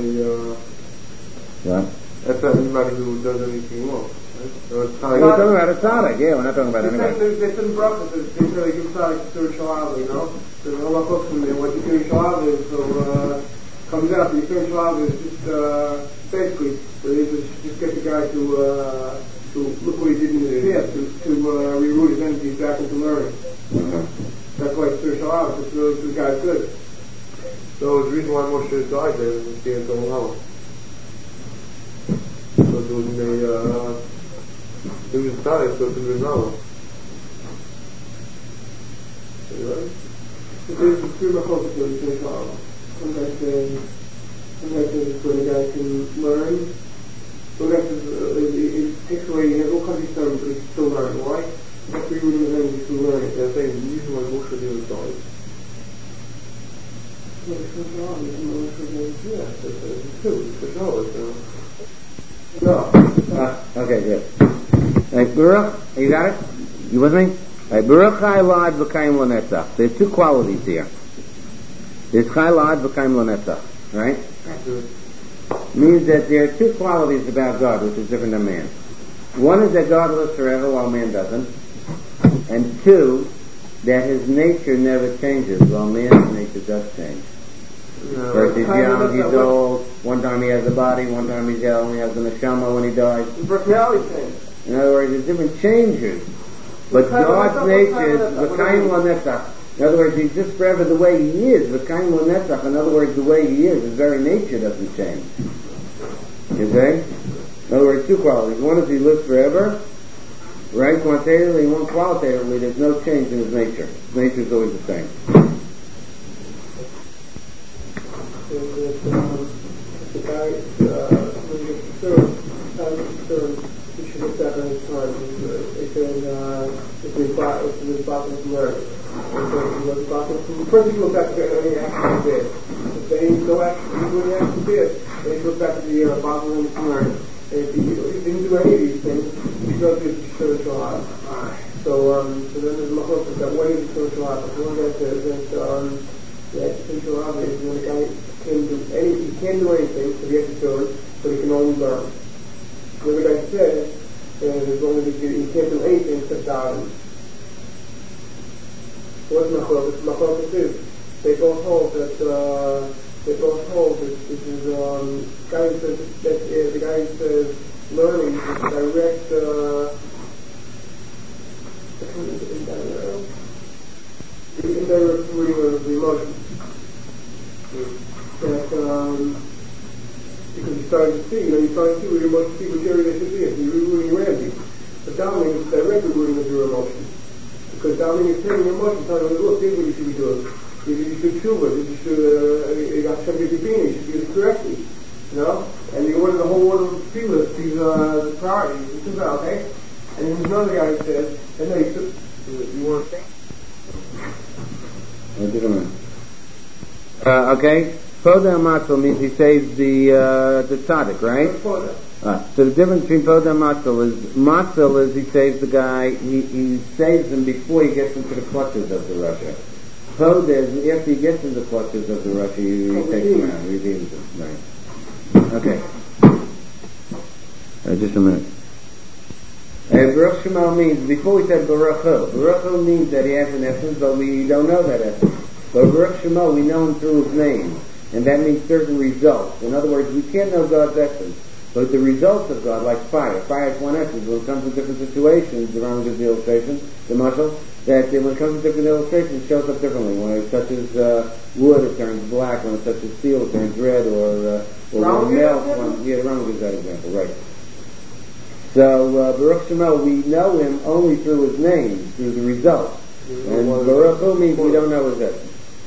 What? that's not anybody who does anything wrong. Right? We're talking about a tzaddik, yeah, we're not talking about anybody. There's some brachas that they say give tzaddik to spiritual Ava, you know? There's a lot of books in there. What the spiritual Ava is, so comes out. The spiritual Ava is just basically, just get the guy to look what he did in his past, to reroute his energies back into learning. That's why spiritual Ava, this guy's good. So the reason why Moshe died there was to stand on Lama. Because it was he was tzaddik, so it was Lama. Right? There's a few machlokes to the spiritual Ava. Some guys say it's when a guy can learn. Some guys it takes away, he has all kinds of stuff, but he's still learning. Why? That's rerouting his energies through learning. They're saying the reason why Moshe never died. Yeah, it's two. It's two. no. Okay, good. Right, Baruch, you got it? You with me? Right, Baruch Chaylad V'Kayim L'Netzach. There's two qualities here. There's Chaylad V'Kayim L'Netzach, right? Means that there are two qualities about God which is different than man. One is that God lives forever while man doesn't. And two, that his nature never changes, while man's nature does change. First he's young, he's old, one time he has a body, one time he's young, he has a neshama when he dies. The personality change. In other words, there's different changes. But God's nature is v'kaim l'netzach. In other words, he's just forever the way he is. V'kaim l'netzach. In other words, the way he is, his very nature doesn't change. You see? In other words, two qualities. One is he lives forever, right? Quantitatively, and one qualitatively, there's no change in his nature. His nature is always the same. The guy, when he gets concerned, he should look back on his time. They said, if he was Bachman from learning. First he should look back at any action he did. If there ain't no action, he didn't do any action he did, then he should look back at the Bachman from learning. And if he didn't do any of these things, he should have his spiritual life. So then there's my hope that what is the spiritual life? If one guy says that the spiritual life is when the guy he can't do anything, so he has to do it, but he can only learn. The other guy says, as long as he can't do anything except die. What's my focus? My focus is they both hold that this is the guy who says that the guy who says learning is direct indirect reading of the emotions. That because you're starting to see, you're starting to see what your emotions, see what area they should be in. You're rooting your energy. But doubting is directly rooting of your emotions. Because doubting is telling your emotions, telling you, look, this is what you should be doing. You should tshuva, you should, you got some discipline, you should do it correctly. You know? And you order the whole order of people, these priorities, you think about, okay? And then there's another guy who says, and then you want to think? Okay, Poda Matzel means he saves the tzaddik, right? So the difference between Poda and Matzel is he saves the guy, he saves him before he gets into the clutches of the Russia. Poda is after he gets into the clutches of the Russia, he takes him out, he redeems him, right? Okay. Just a minute. Baruch Shema means, before we said Baruch Hu means that he has an essence, but we don't know that essence. But Baruch Shema, we know him through his name, and that means certain results. In other words, we can't know God's essence, but the results of God, like fire. Fire is one essence. When it comes to different situations, the Rambam gives the illustration, the muscle, that when it comes to different illustrations, it shows up differently. When it touches wood, it turns black. When it touches steel, it turns red, or when it melts. The Rambam gives that example, right. So, Baruch Shema, we know him only through his name, through the results. And Baruch Hu means we don't know his essence.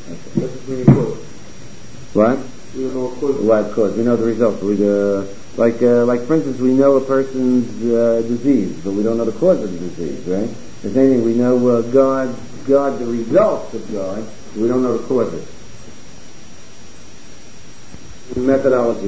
What? We don't know what cause. What cause? We know the results. Like for instance, we know a person's disease, but we don't know the cause of the disease, right? The same thing, we know God, the results of God, but we don't know the causes. Methodology.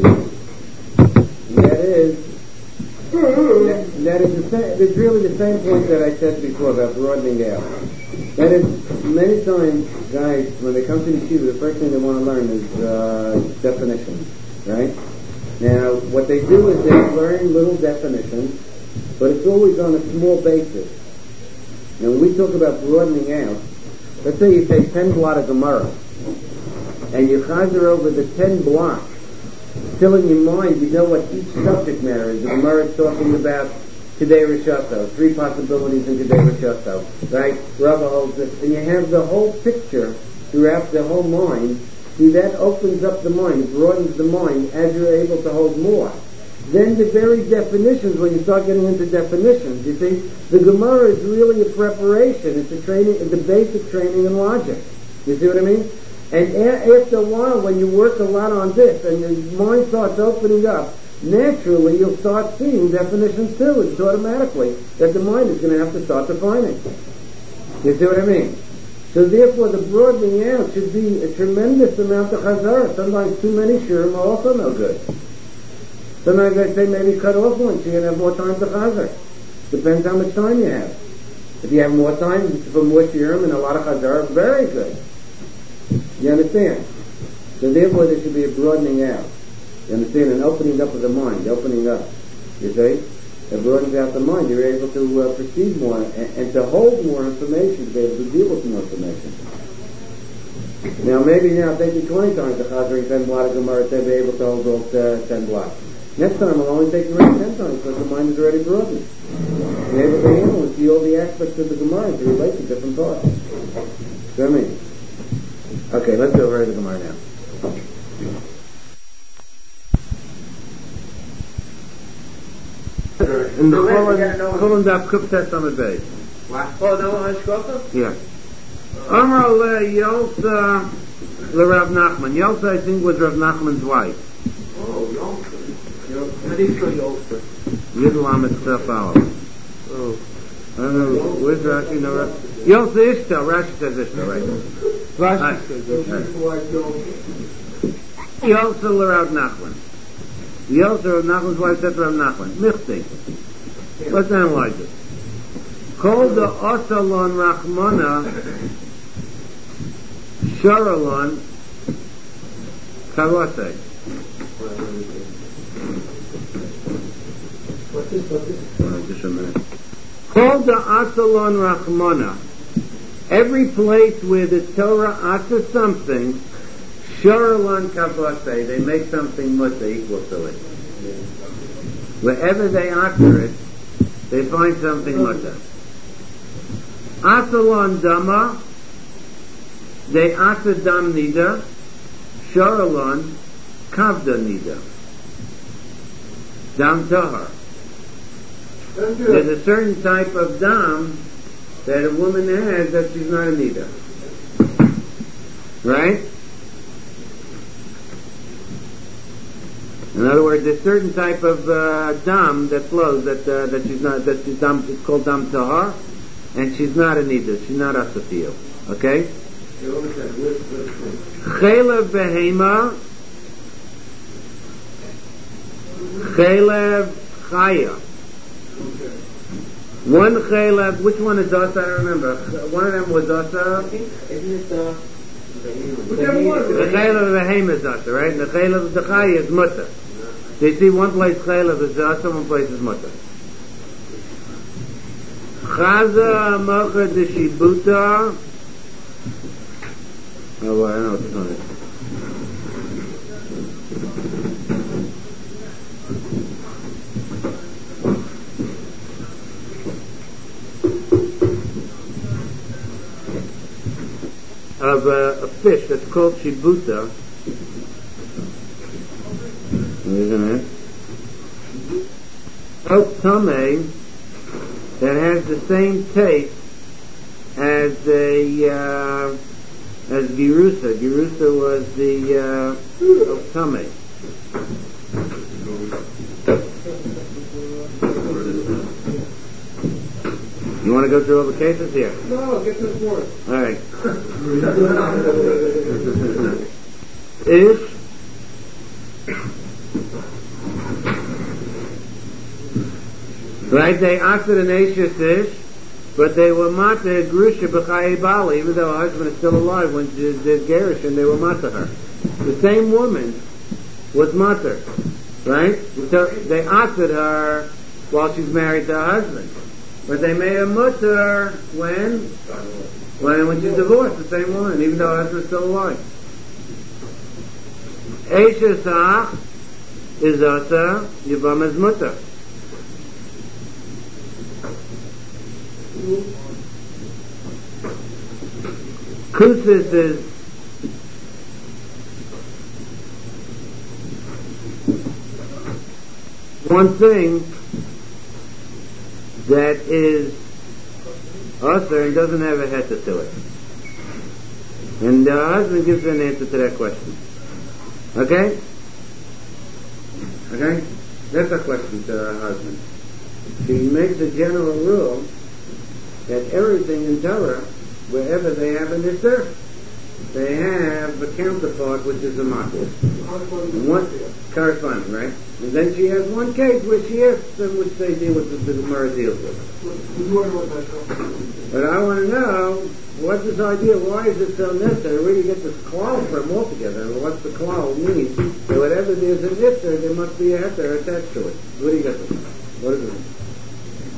That is it's really the same point that I said before about broadening out. That is, many times, guys, when they come to the yeshiva, the first thing they want to learn is definitions, right? Now, what they do is they learn little definitions, but it's always on a small basis. Now, when we talk about broadening out, let's say you take 10 blot of Gemara, and you chazer over the 10 blocks, still in your mind, you know what each subject matter is. The Gemara is talking about Kedei Rishato, 3 possibilities in Kedei Rishato, right? Rava holds it, and you have the whole picture throughout the whole mind. See, that opens up the mind, broadens the mind as you're able to hold more. Then the very definitions, when you start getting into definitions, you see, the Gemara is really a preparation. It's a training, it's a basic training in logic. You see what I mean? And after a while, when you work a lot on this, and your mind starts opening up, naturally you'll start seeing definitions too. It's automatically that the mind is going to have to start defining. You see what I mean? So therefore the broadening out should be a tremendous amount of chazara. Sometimes too many shurim are also no good. Sometimes I say maybe cut off one so you can have more time to chazar. Depends how much time you have. If you have more time for more shurim and a lot of chazara, very good. You understand? So therefore there should be a broadening out. You understand? An opening up of the mind, opening up. You see? It broadens out the mind. You're able to perceive more and to hold more information, to be able to deal with more information. Now, maybe now, take you 20 times the Chazar in 10 blocks of Gemara to be able to hold those 10 blocks. Next time, I'll only take you around 10 times because the mind is already broadened. You're able to handle and see all the aspects of the Gemara and to relate to different thoughts. See what I mean? Okay, let's go over to the Gemara now. In the Cholan Daf Kuf Tes Amud Beis. Oh, no, Hashkafa? Yeah. Amar le Yolsa le Rav Nachman. Yolsa, I think, was Rav Nachman's wife. Oh, Yolsa. How do you spell Yolsa? Yid Lamed Sef Aleph. Oh. I don't know. Where's Rashi? No, Yolsa Ishtel. Rashi says Ishtel, right? Rashi says Yolsa le Rav Nachman. Yolsa, Rav Nachman's wife, said to Rav Nachman. Michti. Let's analyze it. Call the Osalon Rachmana Sharalon Karate. Just a minute. Call the Osalon Rachmana. Every place where the Torah utters something, Sharalon Karate, they make something mutter equal to it. Wherever they utter it, they find something mutter. Asalon Dama, they asa dam nida, Sharalon kavda nida, dam tahar. There's a certain type of dam that a woman has that she's not a nida, right? In other words, there's a certain type of dam that flows that she's not, that she's dam. It's called dam tahar. And she's not a nida, she's not a safio. Okay? Chelev behema, Chelev chaya. One chelev, which one is dasa? I don't remember. One of them was dasa. Isn't it the chelev behema is dasa, right? And the chelev the chaya is mutter. So you see, one place chelev is dasa, one place is mutter. Chaza Macha de Shibuta. Oh, well, I don't know what this one is. Of a fish that's called Shibuta. Isn't it? Oh, Tameh. That has the same taste as as Girusa. Girusa was the Tame. You want to go through all the cases here? No, get to the point. All right. Ish. Right, they acted an Ashes ish, but they were mata grusha b'chaye bali, even though her husband is still alive when she did gerish, and they were mata her. The same woman was mata, right? So they acted her while she's married to her husband, but they made her mutter when she's divorced. The same woman, even though her husband is still alive. Ashes ach is asa, Yivam is mutter. Kusis is one thing that is usher and doesn't have a heta to it. And the husband gives an answer to that question. Okay? Okay? That's a question to her husband. She makes a general rule that everything in Torah, wherever they have an Isser, they have a counterpart which is a matzah. One corresponding, right? And then she has one case where she asks them which they deal with, the Gemara deals with. But I want to know, what's this idea? Why is it so necessary? Where do you get this klal from altogether? What's the klal mean? That whatever there's an Isser, there must be a heter attached to it. Where do you get this? What is it?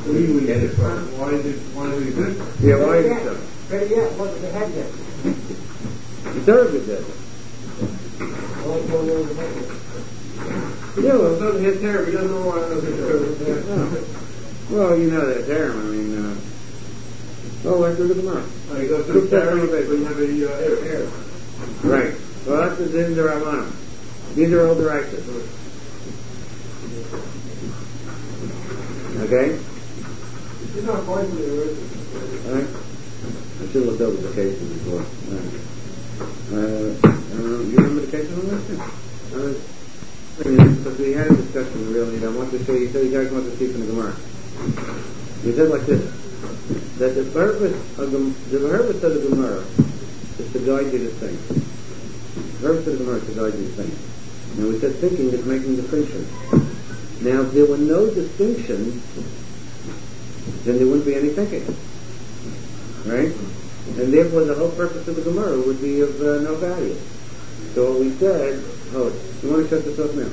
Where do we get it from? Why does it exist? Yeah, why is it so? Better yet, what did they have yet? The Torah did that. Well, that's what they were making. Yeah, well, It's not his term. He doesn't know why it's his term. well, you know that term. I mean, let's look at them up. He goes to the term, but you have a air. Right. Well, that's the Din Darabanan. These are all directed. Okay? He's not going to the original. Alright? I should have looked over the cases before. You remember the cases on this? Because we had a discussion really, I want to show you, so you guys want to see from the Gemara. He said like this, that the purpose of the Gemara is to guide you to think. The purpose of the Gemara is to guide you to think. Now we said thinking is making distinctions. Now if there were no distinctions, then there wouldn't be any thinking. Right? And therefore the whole purpose of the Gemara would be of no value. So what we said, you want to shut this off now?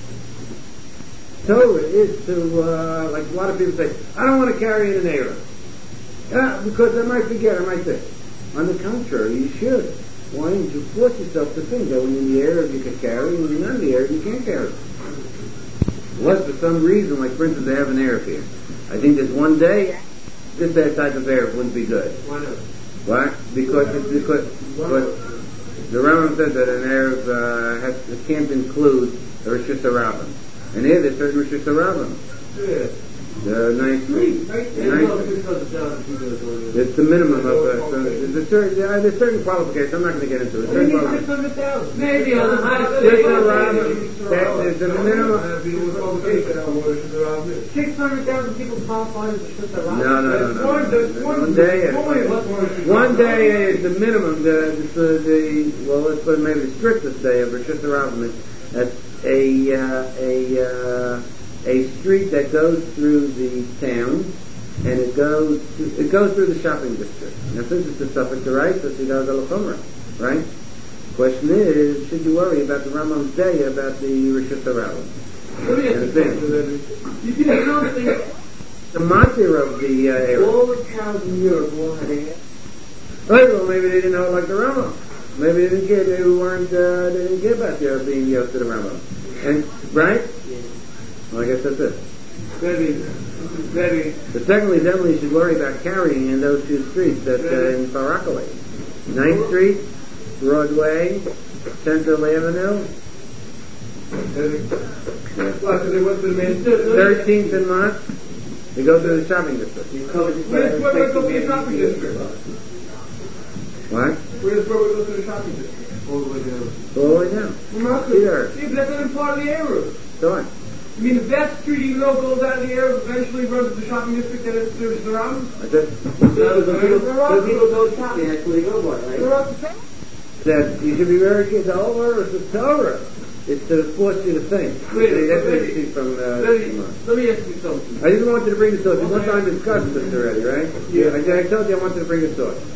Torah is to, like a lot of people say, I don't want to carry in an error. Because I might forget, I might think. On the contrary, you should. Why don't you force yourself to think that when you're in the error you can carry, and when you're not in the error you can't carry. Unless for some reason, like for instance, they have an error here. I think there's one day, this type of error wouldn't be good. Why not? Why? Because the Rambam said that an Erev can't include a Rosh Hashanah. And here there's certain Rosh Hashanah. Yeah. The ninth street. It's the minimum of there's certain qualifications. I'm not going to get into it. Certain qualifications. Maybe on the high There's a minimum. 600,000 people qualified as a Shusha No. One day is the minimum. Well, let's put maybe the strictest day of Rosh Hashanah. That's a street that goes through the town, and it goes through the shopping district. Now, since it's the Suffolk Derais, so she does al-Chumrah, right? Question is, should you worry about the Rambam's day about the Rosh Hashanah? Let me ask you something. The matir of the area. All the towns in Europe all had air. Right, well, maybe they didn't know it like the Rambam. Maybe they didn't care. They didn't care about being yoked to the Rambam. And right? Well, I guess that's it. But secondly, definitely you should worry about carrying in those two streets that in Farakale. 9th Street, Broadway, Central Avenue. 13th and Mott. They go through the shopping district. What? Where does Broadway go to the shopping district? All the way down. All the way down. Yeah, but that's not part of the area. Go on. You mean that street, even though it goes out of the area, eventually runs to the shopping district that is around? That's it. The people go shopping, that's where they go by, right? That you should be very careful. The whole purpose of Torah is to force you to think. That's what you see from let me ask you something. I just wanted to bring this up. You one time discussed this already, right? Yeah. I told you I wanted to bring this up.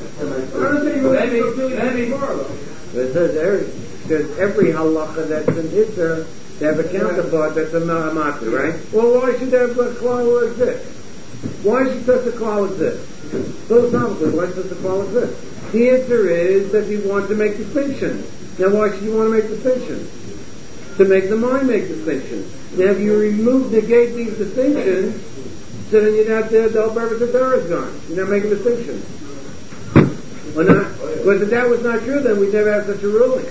It says every halacha that's an Isser, they have a counterpart that's a matir, right? Well, why should that klal exist? Why should such a klal exist? Philosophically, why should such a klal exist? The answer is that you want to make distinctions. Now, why should you want to make distinctions? To make the mind make distinctions. Now, if you negate these distinctions, so then you're not the whole purpose of Torah is gone. You're not making distinctions. Or not? Because if that was not true, then we'd never have such a ruling.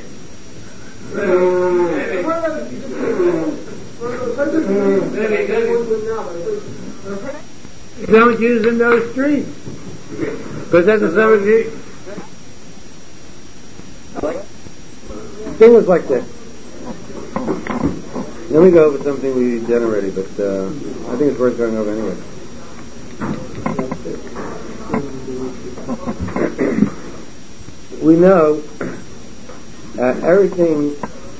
Don't use in those streets. Because that's a subject. Thing was like this. Let me go over something we've done already, but I think it's worth going over anyway. We know everything.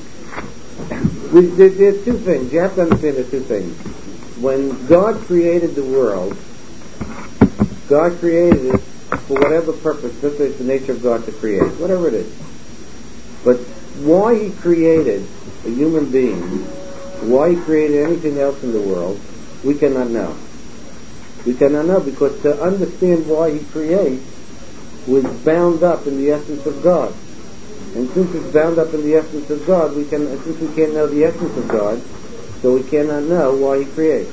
There's two things. You have to understand there's two things. When God created the world, God created it for whatever purpose. This is the nature of God to create, whatever it is. But why He created a human being, why He created anything else in the world, we cannot know. We cannot know, because to understand why he creates was bound up in the essence of God. And since it's bound up in the essence of God, since we can't know the essence of God, so we cannot know why he creates.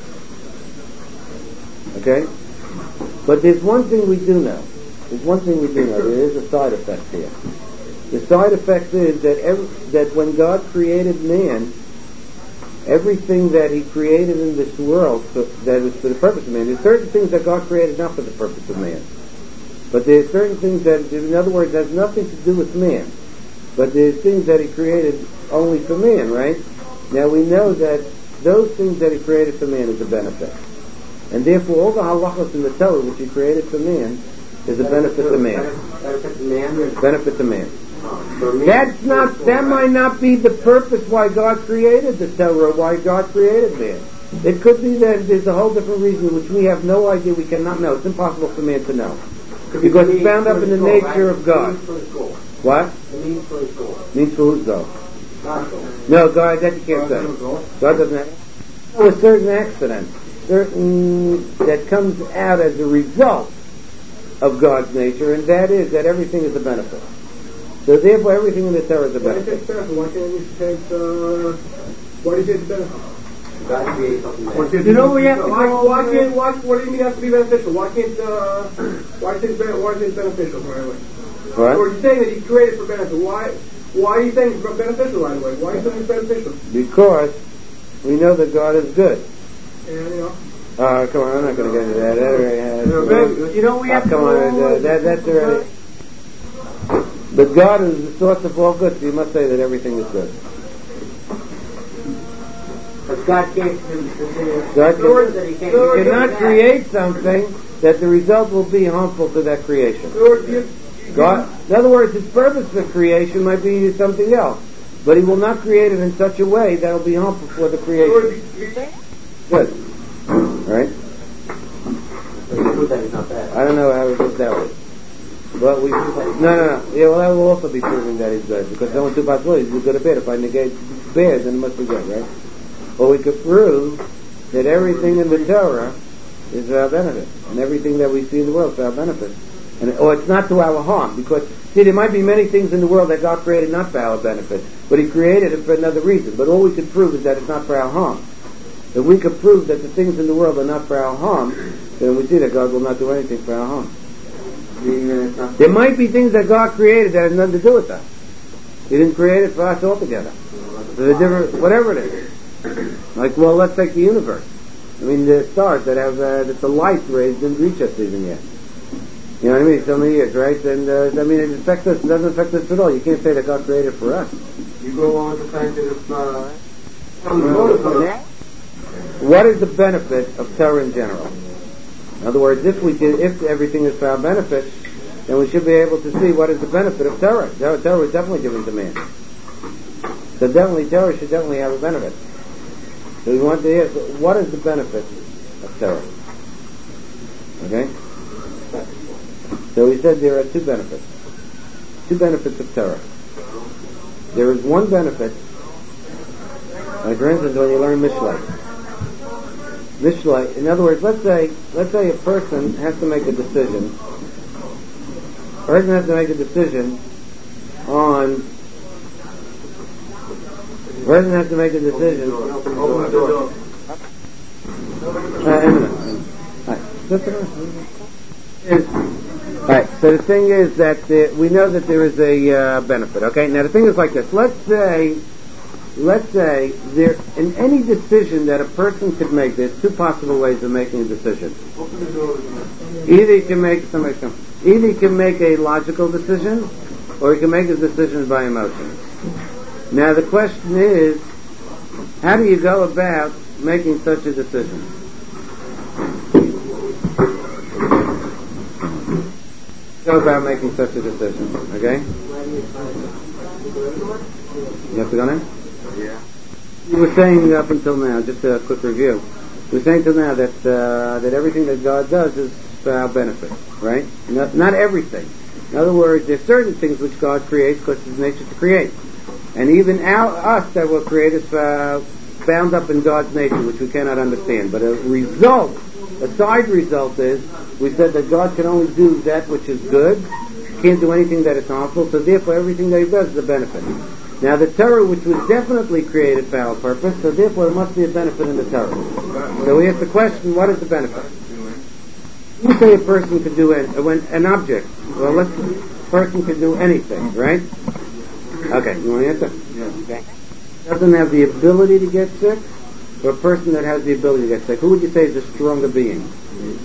Okay? But there's one thing we do know. There is a side effect here. The side effect is that when God created man, everything that he created in this world that is for the purpose of man, there's certain things that God created not for the purpose of man. But there's certain things that, in other words, has nothing to do with man. But there's things that he created only for man, right? Now we know that those things that he created for man is a benefit. And therefore all the halachos in the Torah which he created for man is a benefit to man. Benefit to man. That might not be the purpose why God created the Torah, why God created man. It could be that there's a whole different reason which we have no idea, we cannot know. It's impossible for man to know. Because it's bound up in the nature of God. What? It means for his goal. Means for whose goal? God's goal. No, God, that you can't say. God doesn't have a certain accident, that comes out as a result of God's nature, and that is that everything is a benefit. So therefore everything in the Torah is a benefit. Why can't you take why do you take the benefit? God created something You know, we have to. Why can't? What do you mean it has to be beneficial? Why can't? Why is it beneficial right away? What? Or you're saying that he created for benefit. Why are you saying it's beneficial right away? Why are you saying it's beneficial? Because we know that God is good. And Come on, I'm not going to get into that. That already has. you know we have come on, that's already. But God is the source of all good, so you must say that everything is good. But God can't cannot create something that the result will be harmful to that creation. God, in other words, his purpose for creation might be something else, but he will not create it in such a way that will be harmful for the creation. Good. Right? I don't know how we put that way. But no. Yeah, well, that will also be proving that he's good, because there are two possibilities: he's good or bad. If I negate bad, then it must be good, right? Or we could prove that everything in the Torah is for our benefit, and everything that we see in the world is for our benefit, or it's not to our harm. Because see, there might be many things in the world that God created not for our benefit, but He created it for another reason. But all we could prove is that it's not for our harm. If we could prove that the things in the world are not for our harm, then we see that God will not do anything for our harm. There might be things that God created that have nothing to do with us. He didn't create it for us altogether. So different, whatever it is. Like, well, let's take the universe. I mean, the stars that have that the light rays didn't reach us even yet. You know what I mean? So many years, right? And I mean, it affects us. It doesn't affect us at all. You can't say that God created it for us. You go on with the fact that it's not. What is the benefit of Torah in general? In other words, if everything is for our benefit, then we should be able to see what is the benefit of Torah. Torah is definitely given to man. So definitely, Torah should definitely have a benefit. So we want to ask, what is the benefit of Torah? Okay? So we said there are two benefits. Two benefits of Torah. There is one benefit, like for instance, when you learn Mishlei. Mishlei, in other words, let's say a person has to make a decision. A person has to make a decision on. A person has to make a decision. Alright, so the thing is that we know that there is a benefit. Okay, now the thing is like this. Let's say there in any decision that a person could make, there's two possible ways of making a decision. Either he can make a logical decision, or he can make a decision by emotion. Now the question is, how do you go about making such a decision? Go about making such a decision, okay? You have to go now? Yeah. You were saying up until now, just a quick review. You were saying till now that everything that God does is for our benefit, right? Not everything. In other words, there's certain things which God creates because it's His nature to create. And even us that were created bound up in God's nature, which we cannot understand. But a result A side result is, we said that God can only do that which is good, can't do anything that is harmful, so therefore everything that he does is a benefit. Now the Torah, which was definitely created for our purpose, so therefore there must be a benefit in the Torah. So we ask the question, what is the benefit? You say a person could do an object. Well, a person could do anything, right? Okay, you want to answer? Yeah. Okay. Doesn't have the ability to get sick, or a person that has the ability to get sick. Who would you say is a stronger being? The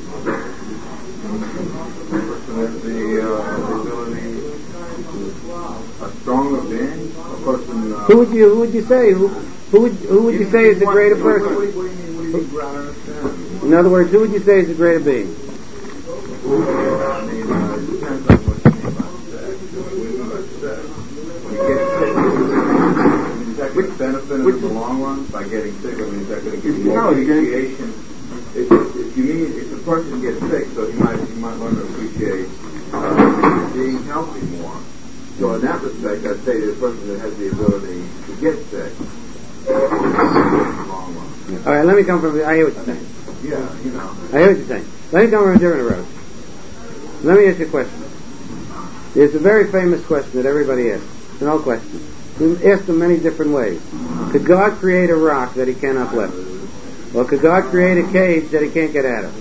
person has the ability, a stronger being, a person. Who would you say? Who would you say is the greater person? What do you mean ground understand? In other words, who would you say is the greater being? It depends on what you mean by sex. What do you mean by sex? When you get sick, is that going to benefit in the long run by getting sick? I mean, is that going to give you more appreciation? If the person gets sick, so he might learn to appreciate being healthy more. So in that respect, I'd say the person that has the ability to get sick in the long run. All right, let me come from. I hear what you're saying. Yeah, you know. I hear what you're saying. Let me come from a different road. Let me ask you a question. There's a very famous question that everybody asks. It's an old question. You ask them many different ways. Could God create a rock that he cannot lift? Or could God create a cage that he can't get out of?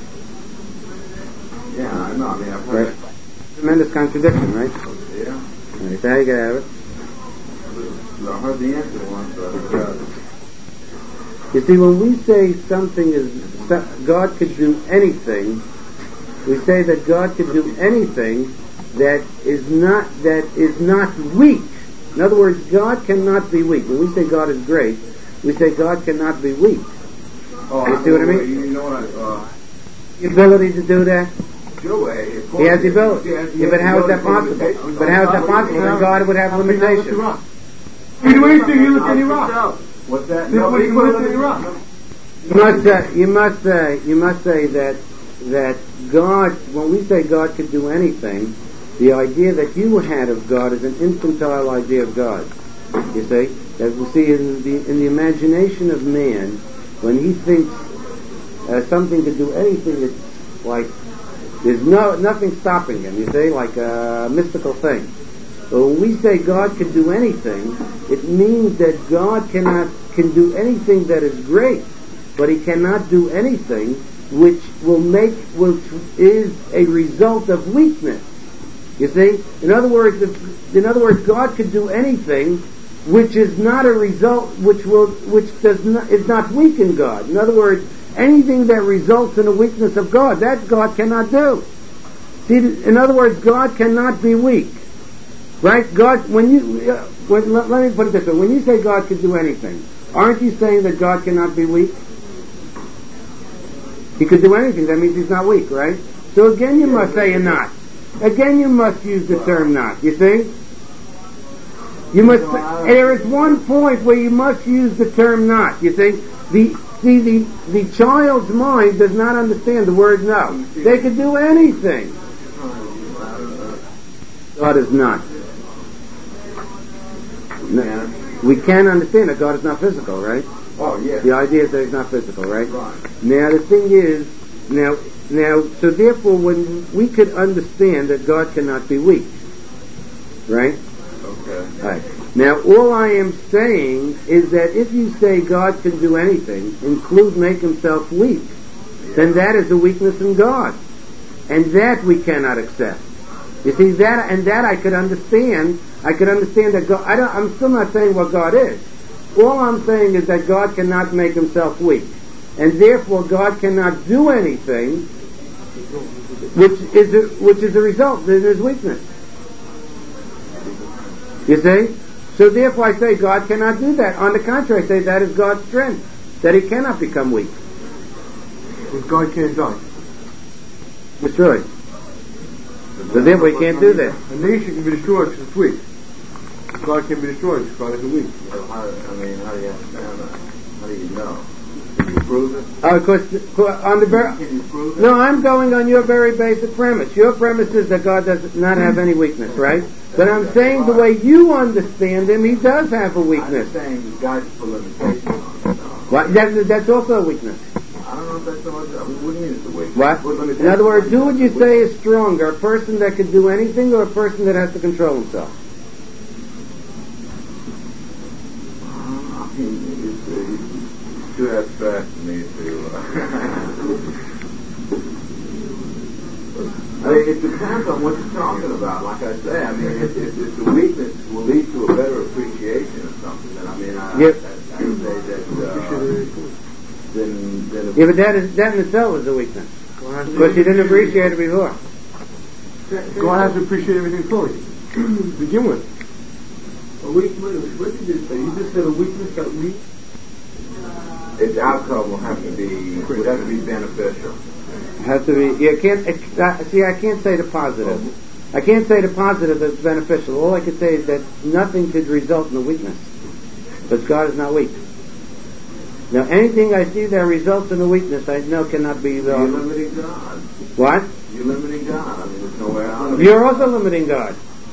Yeah, I know. I mean, I've heard Right. Tremendous contradiction, right? Yeah. Right, so how do you get out of it? I heard the answer once, but I forgot it. You see, when we say something is, God could do anything, we say that God could do anything that is not weak. In other words, God cannot be weak. When we say God is great, we say God cannot be weak. Oh, You see what I mean? You know what The ability to do that? Joe, He has the ability. Yeah, but how is that possible? But how is that possible? Then God would have limitations. You do anything, you look any rock. What's that? You put any rock. You must say that God, when we say God could do anything, the idea that you had of God is an infantile idea of God. You see, that we see in the imagination of man, when he thinks something could do anything, it's like there's nothing stopping him. You see, like a mystical thing. But when we say God can do anything, it means that God can do anything that is great, but he cannot do anything which is a result of weakness. You see? In other words, God could do anything which is not a result, is not weak in God. In other words, anything that results in a weakness of God, that God cannot do. See, in other words, God cannot be weak. Right? God, let me put it this way. When you say God can do anything, aren't you saying that God cannot be weak? He could do anything. That means he's not weak, right? So again, you must say a not. Again, you must use the term not. You see? You must. There is one point where you must use the term not. You see? The child's mind does not understand the word no. They could do anything. God is not. No, we can understand that God is not physical, right? Oh, yeah. The idea is that he's not physical, right? Right. Now the thing is, so therefore when we could understand that God cannot be weak, right? Okay. Right. Now all I am saying is that if you say God can do anything, include make himself weak, then that is a weakness in God. And that we cannot accept. You see, that I could understand. I could understand that God, I'm still not saying what God is. All I'm saying is that God cannot make himself weak. And therefore God cannot do anything which is a result of his weakness. You see? So therefore I say God cannot do that. On the contrary, I say that is God's strength, that he cannot become weak. Because God can't die. Destroyed. So therefore he can't do that. A nation can be destroyed because it's weak. God can be destroyed because God is weak. So how do you understand that? How do you know? Can you prove it? Of course, on the Can you prove it? no, I'm going on your very basic premise. Your premise is that God does not have any weakness, right? But I'm saying the way you understand him, he does have a I'm weakness. saying the God's for limitation on it. What? That's also a weakness. I don't know know if that's all. I mean, what do you mean it's a weakness? What? Let me In other words, who would you What- say is stronger, a person that could do anything or a person that has to control himself? I mean, it's too abstract for me to. I mean, it depends on what you're talking about. Like I say, I mean, if the weakness will lead to a better appreciation of something, then I mean, I would say that. Then Yeah, but that in itself is a weakness. Because you didn't appreciate it before. God has to appreciate everything fully. To begin with. A weakness, what did you say? You just said a weakness that weak? its outcome would have to be beneficial. Has to be. You can't see. I can't say the positive. I can't say the positive that's beneficial. All I could say is that nothing could result in a weakness, because God is not weak. Now, anything I see that results in a weakness, I know cannot be. You're limiting God. What? You're limiting God. I mean, there's no way out of it. You're also limiting God.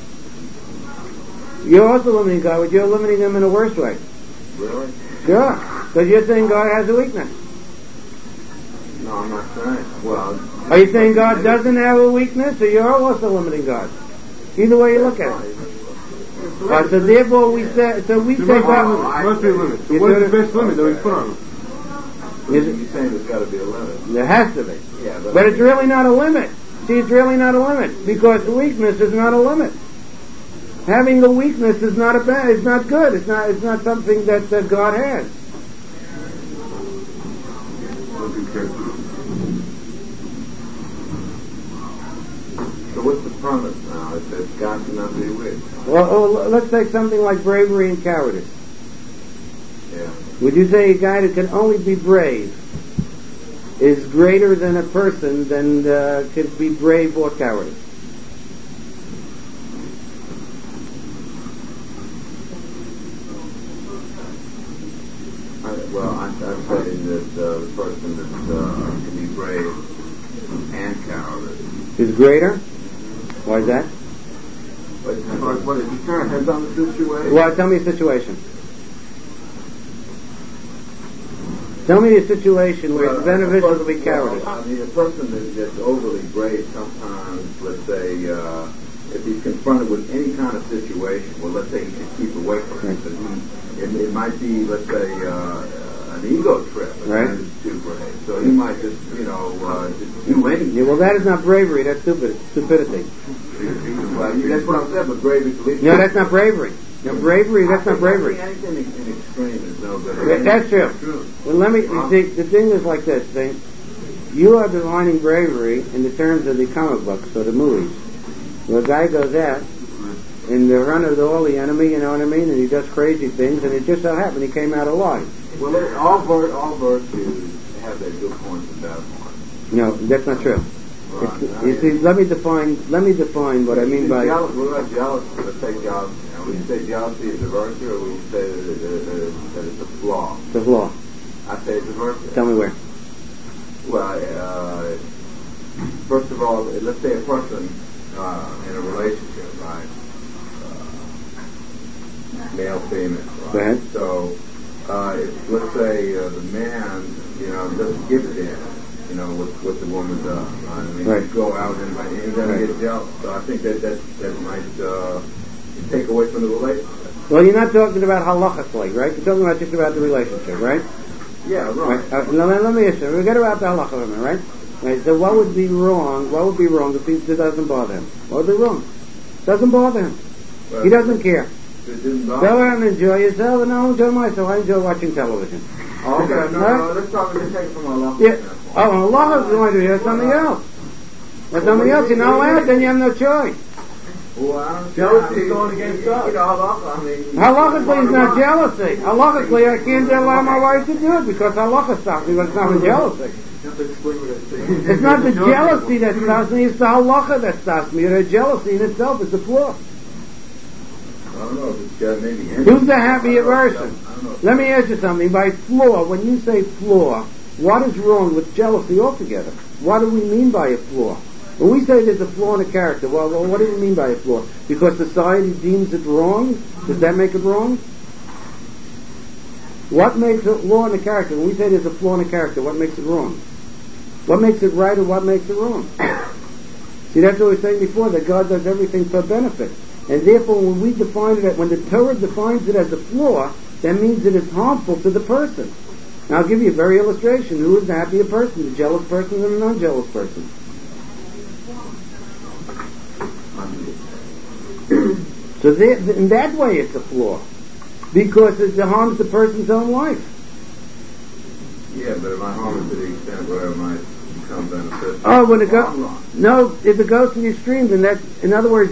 You're also limiting God, but you're limiting Him in a worse way. Really? Sure, because you're saying God has a weakness. No, I'm not saying. Well, Are you saying God doesn't have a weakness, or you're also limiting God? Either way you look at it. So therefore we say God must be a limit. So what is the best limit that we put on him? you're saying there's got to be a limit. There has to be. Yeah, But it's really not a limit. See, it's really not a limit, because the weakness is not a limit. Having a weakness is not it's not good. It's not something that God has. So what's the premise now? It says God cannot be weak. Well, let's take something like bravery and cowardice. Yeah. Would you say a guy that can only be brave is greater than a person than can be brave or cowardly? I'm saying that the person that can be brave and cowardly Is greater? Why is that? But it depends on the situation. Well, tell me a situation. Tell me a situation where it's beneficial to be cowardly. I mean, a person that's overly brave sometimes, let's say, if he's confronted with any kind of situation, well, let's say he should keep away from it, but it might be, let's say, an ego trip, right? Too brave. So he might just, just do anything. Yeah, well, that is not bravery. That's stupidity. Well, that's what I'm saying. But bravery. No, that's not bravery. No, bravery. That's not bravery. Anything in extreme is no good. That's true. Well, let me. See, the thing is like this. See, you are defining bravery in the terms of the comic books or the movies. Where a guy goes out in the run of all the enemy, you know what I mean, and he does crazy things, and it just so happened he came out alive. Well, all virtues have their good points and bad points. No, that's not true. You see, let me define what I mean by jealousy. What about jealousy? Let's say jealousy. Now, would you say jealousy is a virtue, or would you say that it's a flaw? It's a flaw. I say it's a virtue. Tell me where. Well, first of all, let's say a person in a relationship, right? Male, female, right? Go ahead. So, if, let's say the man, doesn't give it in, what the woman does. Right? I mean, right. You go out and he doesn't get jealous. So I think that might take away from the relationship. Well, you're not talking about halachically, right? You're talking about just about the relationship, right? Yeah, right. Now, let me ask you. Forget about the halacha for a minute, right? So what would be wrong? What would be wrong if it doesn't bother him? What would be wrong? Doesn't bother him. Well, he doesn't care. It didn't bother Go out and enjoy yourself, and I enjoy myself. I enjoy watching television. Okay, no, let's take from Allah. Yeah. Oh, Allah is going to hear something else. If something else you're not allowed, then you have no choice. Well, jealousy is going against God. Halachically, it's not jealousy. Halachically, I can't allow my wife to do it because halacha stops me, but it's not the jealousy. It's not the jealousy that stops me, it's the halacha that stops me. The jealousy in itself is a flaw. I don't know if it's got maybe. Who's the happier person? Let me ask you something. By flaw, when you say flaw, what is wrong with jealousy altogether? What do we mean by a flaw? When we say there's a flaw in a character, well, what do we mean by a flaw? Because society deems it wrong? Does that make it wrong? What makes a flaw in a character? When we say there's a flaw in a character, what makes it wrong? What makes it right or what makes it wrong? See, that's what we were saying before, that God does everything for benefit. And therefore, when we define it, when the Torah defines it as a flaw, that means it is harmful to the person. Now, I'll give you a very illustration. Who is the happier person, the jealous person or the non-jealous person? So in that way it's a flaw, because it harms the person's own life. Yeah, but it might harm it to the extent where it might become beneficial. Oh, when it goes, no, if it goes to the extreme, then that's, in other words,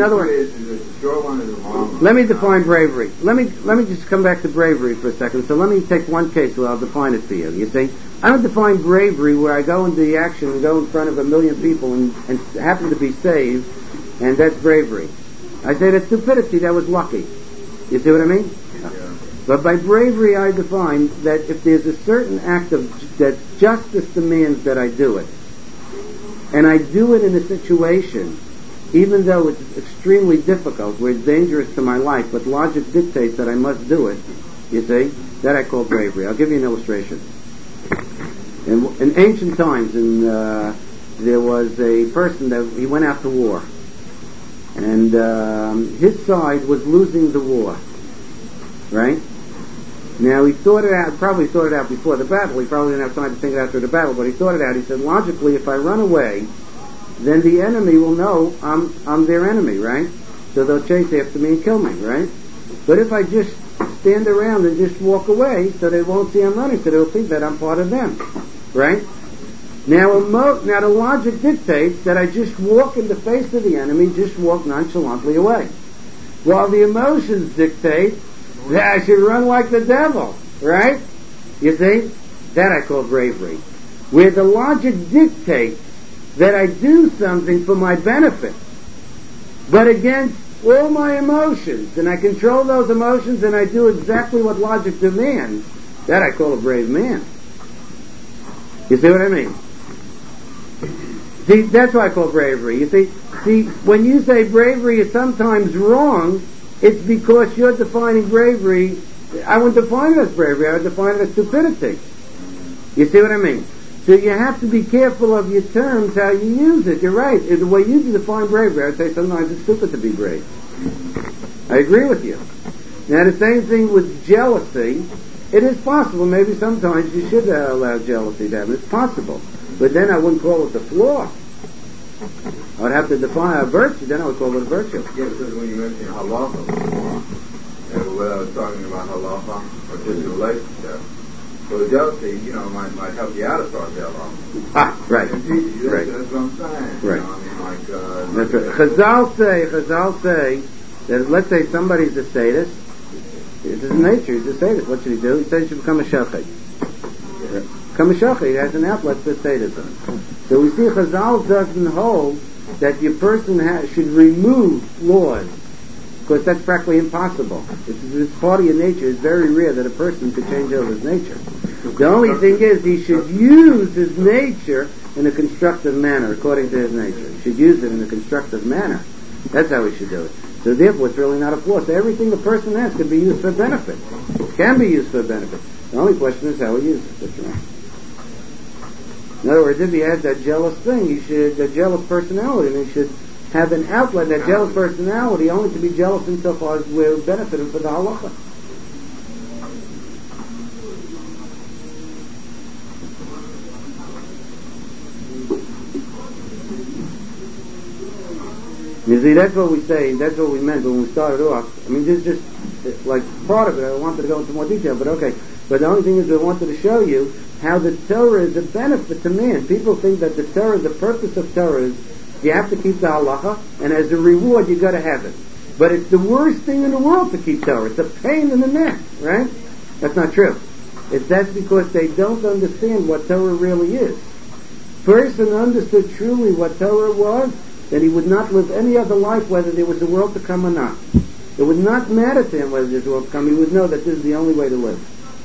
let me define bravery. Let me just come back to bravery for a second. So let me take one case where I'll define it for you. You see, I don't define bravery where I go into the action and go in front of 1 million people and happen to be saved, and that's bravery. I say that's stupidity, that was lucky. You see what I mean? Yeah. But by bravery I define that if there's a certain act that justice demands that I do it, and I do it in a situation, even though it's extremely difficult, where it's dangerous to my life, but logic dictates that I must do it, you see, that I call bravery. I'll give you an illustration. In ancient times, there was a person that he went out to war. And his side was losing the war, right? Now he probably thought it out before the battle. He probably didn't have time to think it after the battle, but he thought it out. He said, logically, if I run away, then the enemy will know I'm their enemy, right? So they'll chase after me and kill me, right? But if I just stand around and just walk away, so they won't see I'm running, so they'll think that I'm part of them, right? Now the logic dictates that I just walk in the face of the enemy, just walk nonchalantly away. While the emotions dictate that I should run like the devil, right? You see? That I call bravery. Where the logic dictates that I do something for my benefit, but against all my emotions, and I control those emotions and I do exactly what logic demands, that I call a brave man. You see what I mean? See, that's what I call bravery. You see, when you say bravery is sometimes wrong, it's because you're defining bravery. I wouldn't define it as bravery. I would define it as stupidity. You see what I mean? So you have to be careful of your terms, how you use it. You're right. The way you define bravery, I would say sometimes it's stupid to be brave. I agree with you. Now the same thing with jealousy. It is possible. Maybe sometimes you should allow jealousy to happen. It's possible. But then I wouldn't call it a flaw. I would have to define a virtue, then I would call it a virtue. Yeah, because when you mentioned halacha, and when I was talking about halacha, or just a relationship, so the jealousy, might help you out of start halacha. Ah, right. Right. That's what I'm saying. Right. That's right. Chazal say that, let's say somebody's a sadist. It's his nature, he's a sadist. What should he do? He says he should become a shochet. Become a shochet, he has an outlet for sadism. So we see Chazal doesn't hold that your person should remove flaws, because that's practically impossible. It's part of your nature. It's very rare that a person could change over his nature. The only thing is he should use his nature in a constructive manner, according to his nature. He should use it in a constructive manner. That's how he should do it. So therefore it's really not a flaw. So everything the person has can be used for benefit. It can be used for benefit. The only question is how he uses it. That's right. In other words, if he has that jealous thing, that jealous personality, and he should have an outlet, that jealous personality, only to be jealous insofar as we're benefiting for the halacha. You see, that's what we say, that's what we meant when we started off. I mean, this is just like part of it. I wanted to go into more detail, but okay. But the only thing is we wanted to show you how the Torah is a benefit to man. People think that the purpose of Torah is you have to keep the halacha, and as a reward you go to heaven. But it's the worst thing in the world to keep Torah. It's a pain in the neck, right? That's not true. That's because they don't understand what Torah really is. Person understood truly what Torah was, then he would not live any other life whether there was a world to come or not. It would not matter to him whether there's a world to come. He would know that this is the only way to live.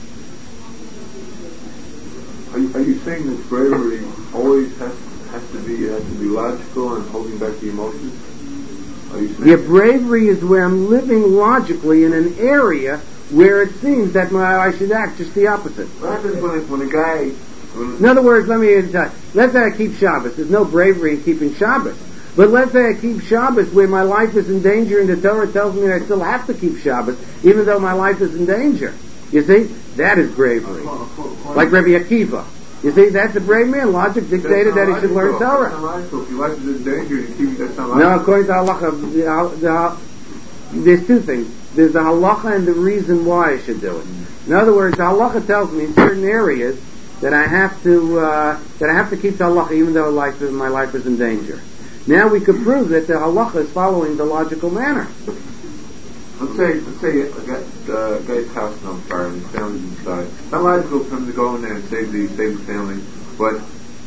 Are you saying that bravery always has to be logical and holding back the emotions? Are you saying bravery is where I'm living logically in an area where it seems that I should act just the opposite. What happens when a guy In other words, let me tell you, let's say I keep Shabbos. There's no bravery in keeping Shabbos. But let's say I keep Shabbos where my life is in danger and the Torah tells me that I still have to keep Shabbos even though my life is in danger. You see? That is bravery. Like Rabbi Akiva. You see, that's a brave man. Logic dictated that he should learn Torah. That's not logical. If your life is in danger, you keep that's not No, according to halacha, there's two things. There's the halacha and the reason why I should do it. In other words, the halacha tells me in certain areas that I have to keep the halacha even though my life is in danger. Now we could prove that the halacha is following the logical manner. Let's say a guy's house is on fire and his family's inside. It's not logical for him to go in there and save the family, but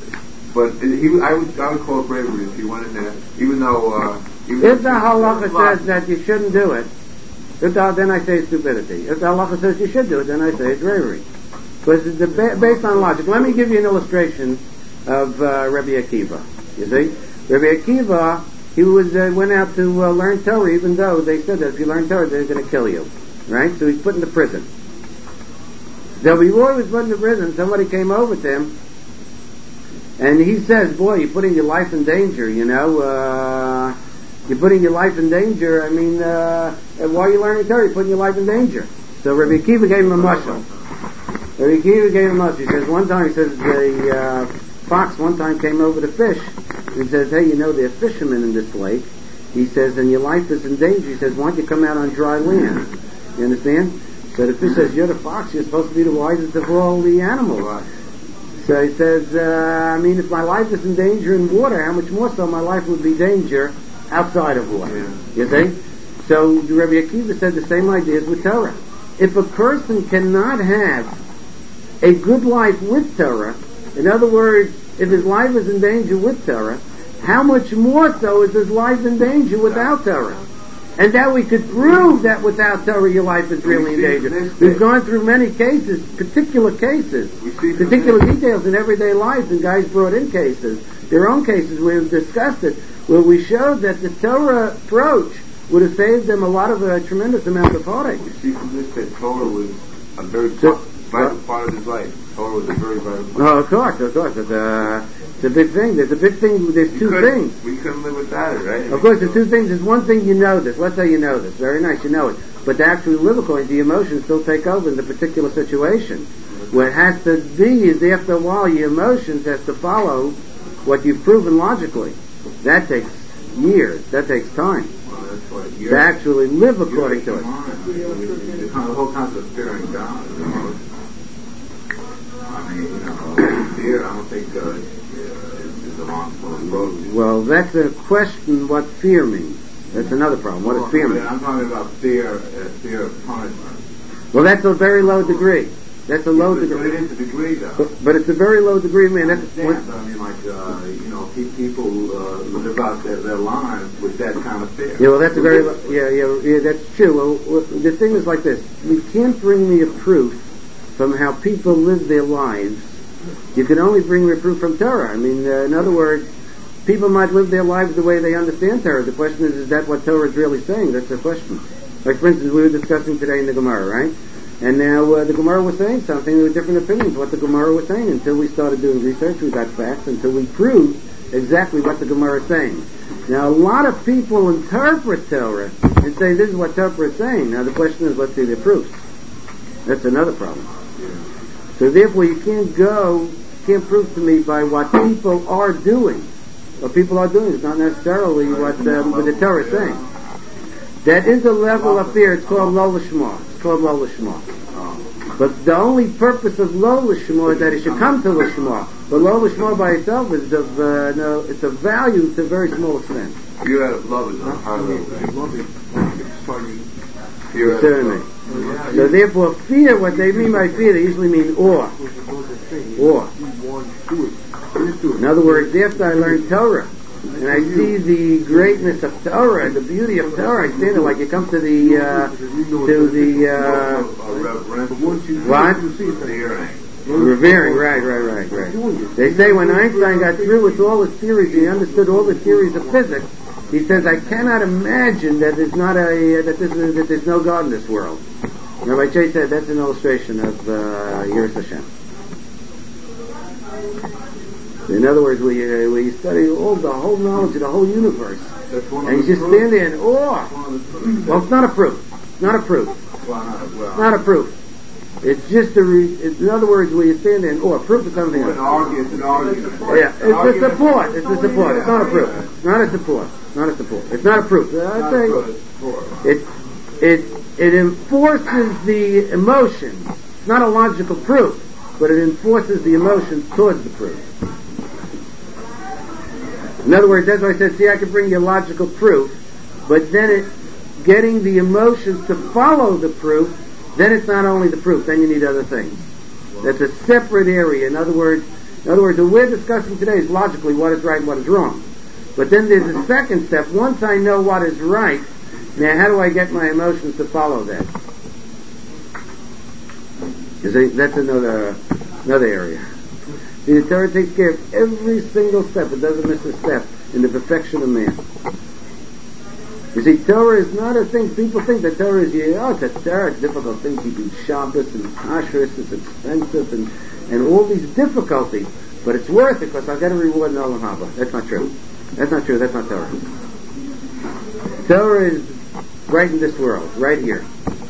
I would call it bravery if he went in there, even though if the halacha says that you shouldn't do it, then I say it's stupidity. If the halacha says you should do it, then I say it's bravery. Because it's based on logic. Let me give you an illustration of Rabbi Akiva. You see, Rabbi Akiva, he went out to learn Torah, even though they said that if you learn Torah, they're going to kill you. Right? So he's put into prison. So before he was put into prison, somebody came over to him, and he says, boy, you're putting your life in danger, you know. You're putting your life in danger. I mean, while you're learning Torah, you're putting your life in danger. So Rabbi Akiva gave him a mashal. Rabbi Akiva gave him a mashal. He says, one time, the fox one time came over to fish. He says, hey, you know, there are fishermen in this lake. He says, and your life is in danger. He says, why don't you come out on dry land? You understand? So the fish says, you're the fox. You're supposed to be the wisest of all the animals. So he says, I mean, if my life is in danger in water, how much more so my life would be danger outside of water. Yeah. You see? So Rabbi Akiva said the same ideas with Torah. If a person cannot have a good life with Torah, in other words, if his life is in danger with Torah, how much more so is his life in danger without Torah? And that we could prove that without Torah your life is really in danger. We've gone through many cases, particular details in everyday lives, and guys brought in cases, their own cases, we've discussed it, where we showed that the Torah approach would have saved them a lot of a tremendous amount of heartache. We see from this that Torah was a very vital part of his life. Torah was a very vital part. Oh, of course. It's a big thing. There's two things. We couldn't live without it, right? Of course, there's two things. There's one thing, you know this. Let's say you know this. Very nice, you know it. But to actually live according to the emotions still take over in the particular situation. What has to be is after a while your emotions have to follow what you've proven logically. That takes years. That takes time. To actually live according to it. The whole concept of fearing God. I mean, fear, I don't think is a wrong approach. Well, that's a question what fear means. That's another problem. What does fear mean? I'm talking about fear of punishment. Well, that's a very low degree. That's a low degree. But it is a degree, though. But it's a very low degree, man. That's I mean, people live out their lives with that kind of fear. Yeah, well, that's a very yeah, that's true. Well, the thing is like this: we can't bring me a proof from how people live their lives. You can only bring me a proof from Torah. I mean, in other words, people might live their lives the way they understand Torah. The question is that what Torah is really saying? That's the question. Like, for instance, we were discussing today in the Gemara, right? And now the Gemara was saying something. There were different opinions what the Gemara was saying. Until we started doing research, we got facts. Until we proved exactly what the Gemara is saying. Now, a lot of people interpret Torah and say this is what Torah is saying. Now, the question is, let's see their proofs. That's another problem. So therefore, you can't prove to me by what people are doing. What people are doing is not necessarily what the Torah is saying. That is a level of fear. It's called lo lishma. But the only purpose of lo lishma is that it should come to lishma. But lo lishma by itself is it's of value to a very small extent. Fear out of love is not high level. Certainly. So therefore, fear, what they mean by fear, they usually mean awe. In other words, after I learn Torah, and I see the greatness of Torah and the beauty of Torah, I stand there like you come to the revering, right. They say when Einstein got through with all his theories, he understood all the theories of physics. He says, I cannot imagine that there's no God in this world. Rabbi Chase said that's an illustration of Yiras Hashem. In other words, we study all the whole knowledge of the whole universe, and you just stand there in awe. Well, it's not a proof. It's not a proof. It's not a proof. It's just in other words, where you stand there in awe. Proof is something else. It's an argument. Yeah, it's a support. It's a support. It's not a proof. It's not a support. Not a support. It's not a proof. I'd say it enforces the emotion. It's not a logical proof, but it enforces the emotion towards the proof. In other words, that's why I said, see, I can bring you a logical proof, but then getting the emotions to follow the proof, then it's not only the proof, then you need other things. That's a separate area. In other words, what we're discussing today is logically what is right and what is wrong. But then there's a second step. Once I know what is right, now how do I get my emotions to follow that? That's another area. See, the Torah takes care of every single step. It doesn't miss a step in the perfection of man. You see, Torah is not a thing. People think that Torah is, it's a Torah, it's a difficult thing, keeping Shabbos and Kashrus, it's expensive, and all these difficulties. But it's worth it because I'll get a reward in Olam Haba. That's not true. That's not true. That's not Torah. Torah is right in this world, right here.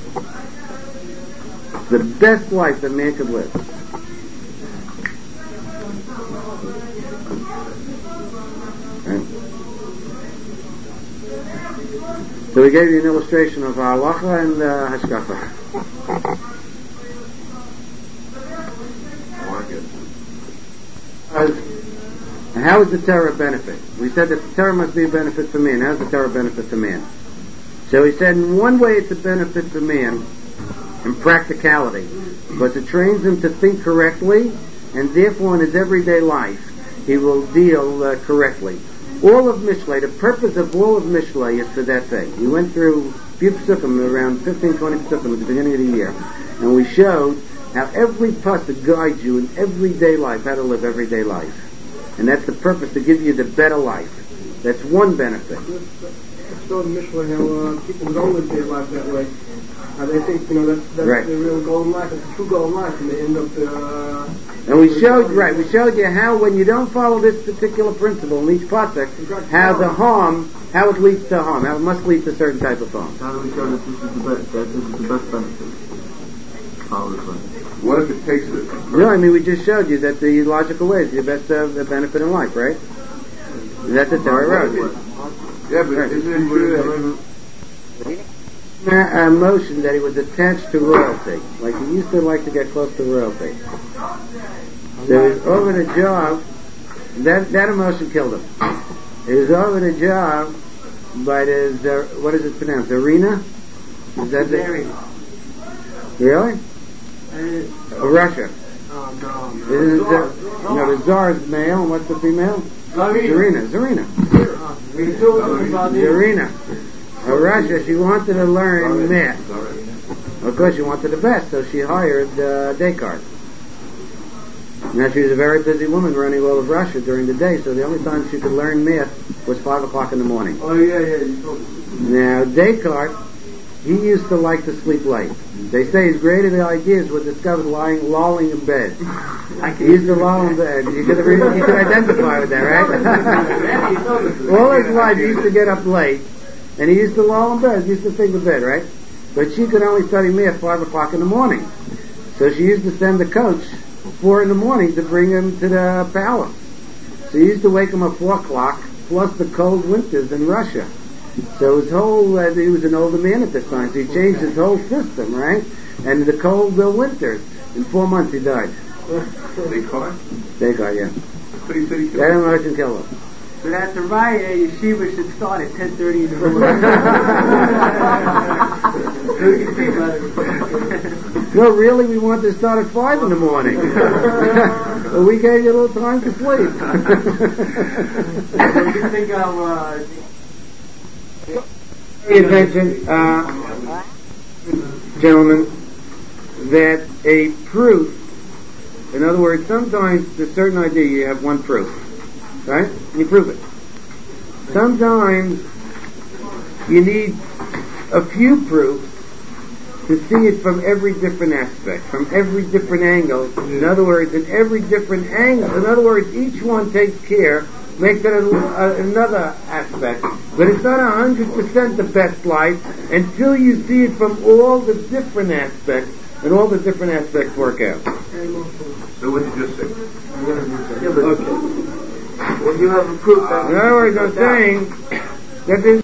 It's the best life that man could live. Right? So we gave you an illustration of halacha and hashkafa. And how is the Torah benefit? We said that the Torah must be a benefit for man. How is the Torah benefit to man? So he said in one way it's a benefit to man in practicality, but it trains him to think correctly, and therefore in his everyday life he will deal correctly. All of Mishlei, the purpose of all of Mishlei is for that thing. We went through a few psukim, around 15, 20 psukim at the beginning of the year, and we showed how every pasuk guides you in everyday life, how to live everyday life. And that's the purpose, to give you the better life. That's one benefit. It's showed in Mishlei how people don't live their life that way. They think, that's right. The real goal in life, it's the true goal in life, and they end up and we showed you how when you don't follow this particular principle in each pasuk, how it leads to harm, how it must lead to a certain type of harm. How do we show that this is the best? That this is the best benefit? What if it takes it? No, we just showed you that the logical way is the best benefit in life, right? That's the Torah road. Yeah, but right. Isn't it true that emotion that he was attached to royalty, like he used to like to get close to royalty? So he was over the job. That emotion killed him. He was over the job by what is it pronounced? Arena? Is that the? Really? Russia. The Tsar's male, and what's the female? Zarina. Russia, she wanted to learn math. Of course, she wanted the best, so she hired Descartes. Now, she was a very busy woman running all of Russia during the day, so the only time she could learn math was 5 o'clock in the morning. Oh, yeah, you told me. Now, Descartes, he used to like to sleep late. They say his greatest ideas were discovered lolling in bed. He used to loll in bed. You could identify with that, right? All his life he used to get up late, and he used to loll in bed. He used to think of bed, right? But she could only study math 5 o'clock in the morning. So she used to send the coach 4 in the morning to bring him to the palace. So he used to wake him up 4 o'clock, plus the cold winters in Russia. So his whole, he was an older man at this time, so he changed his whole system, right? And the cold winters, in 4 months he died. Descartes, yeah. But he said he killed That emotion killed him. So that's a riot. Yeshiva should start at 10:30 in the morning. No, really, we wanted to start at 5 in the morning. But we gave you a little time to sleep. What do you think of... Pay attention, gentlemen, that a proof, in other words, sometimes to a certain idea you have one proof, right? And you prove it. Sometimes you need a few proofs to see it from every different aspect, from every different angle. In other words, in every different angle. In other words, each one takes care, makes it another aspect. But it's not 100% the best light until you see it from all the different aspects, and all the different aspects work out. So what did you just say? Okay. Well, you have a proof that... In other words, I'm saying that there's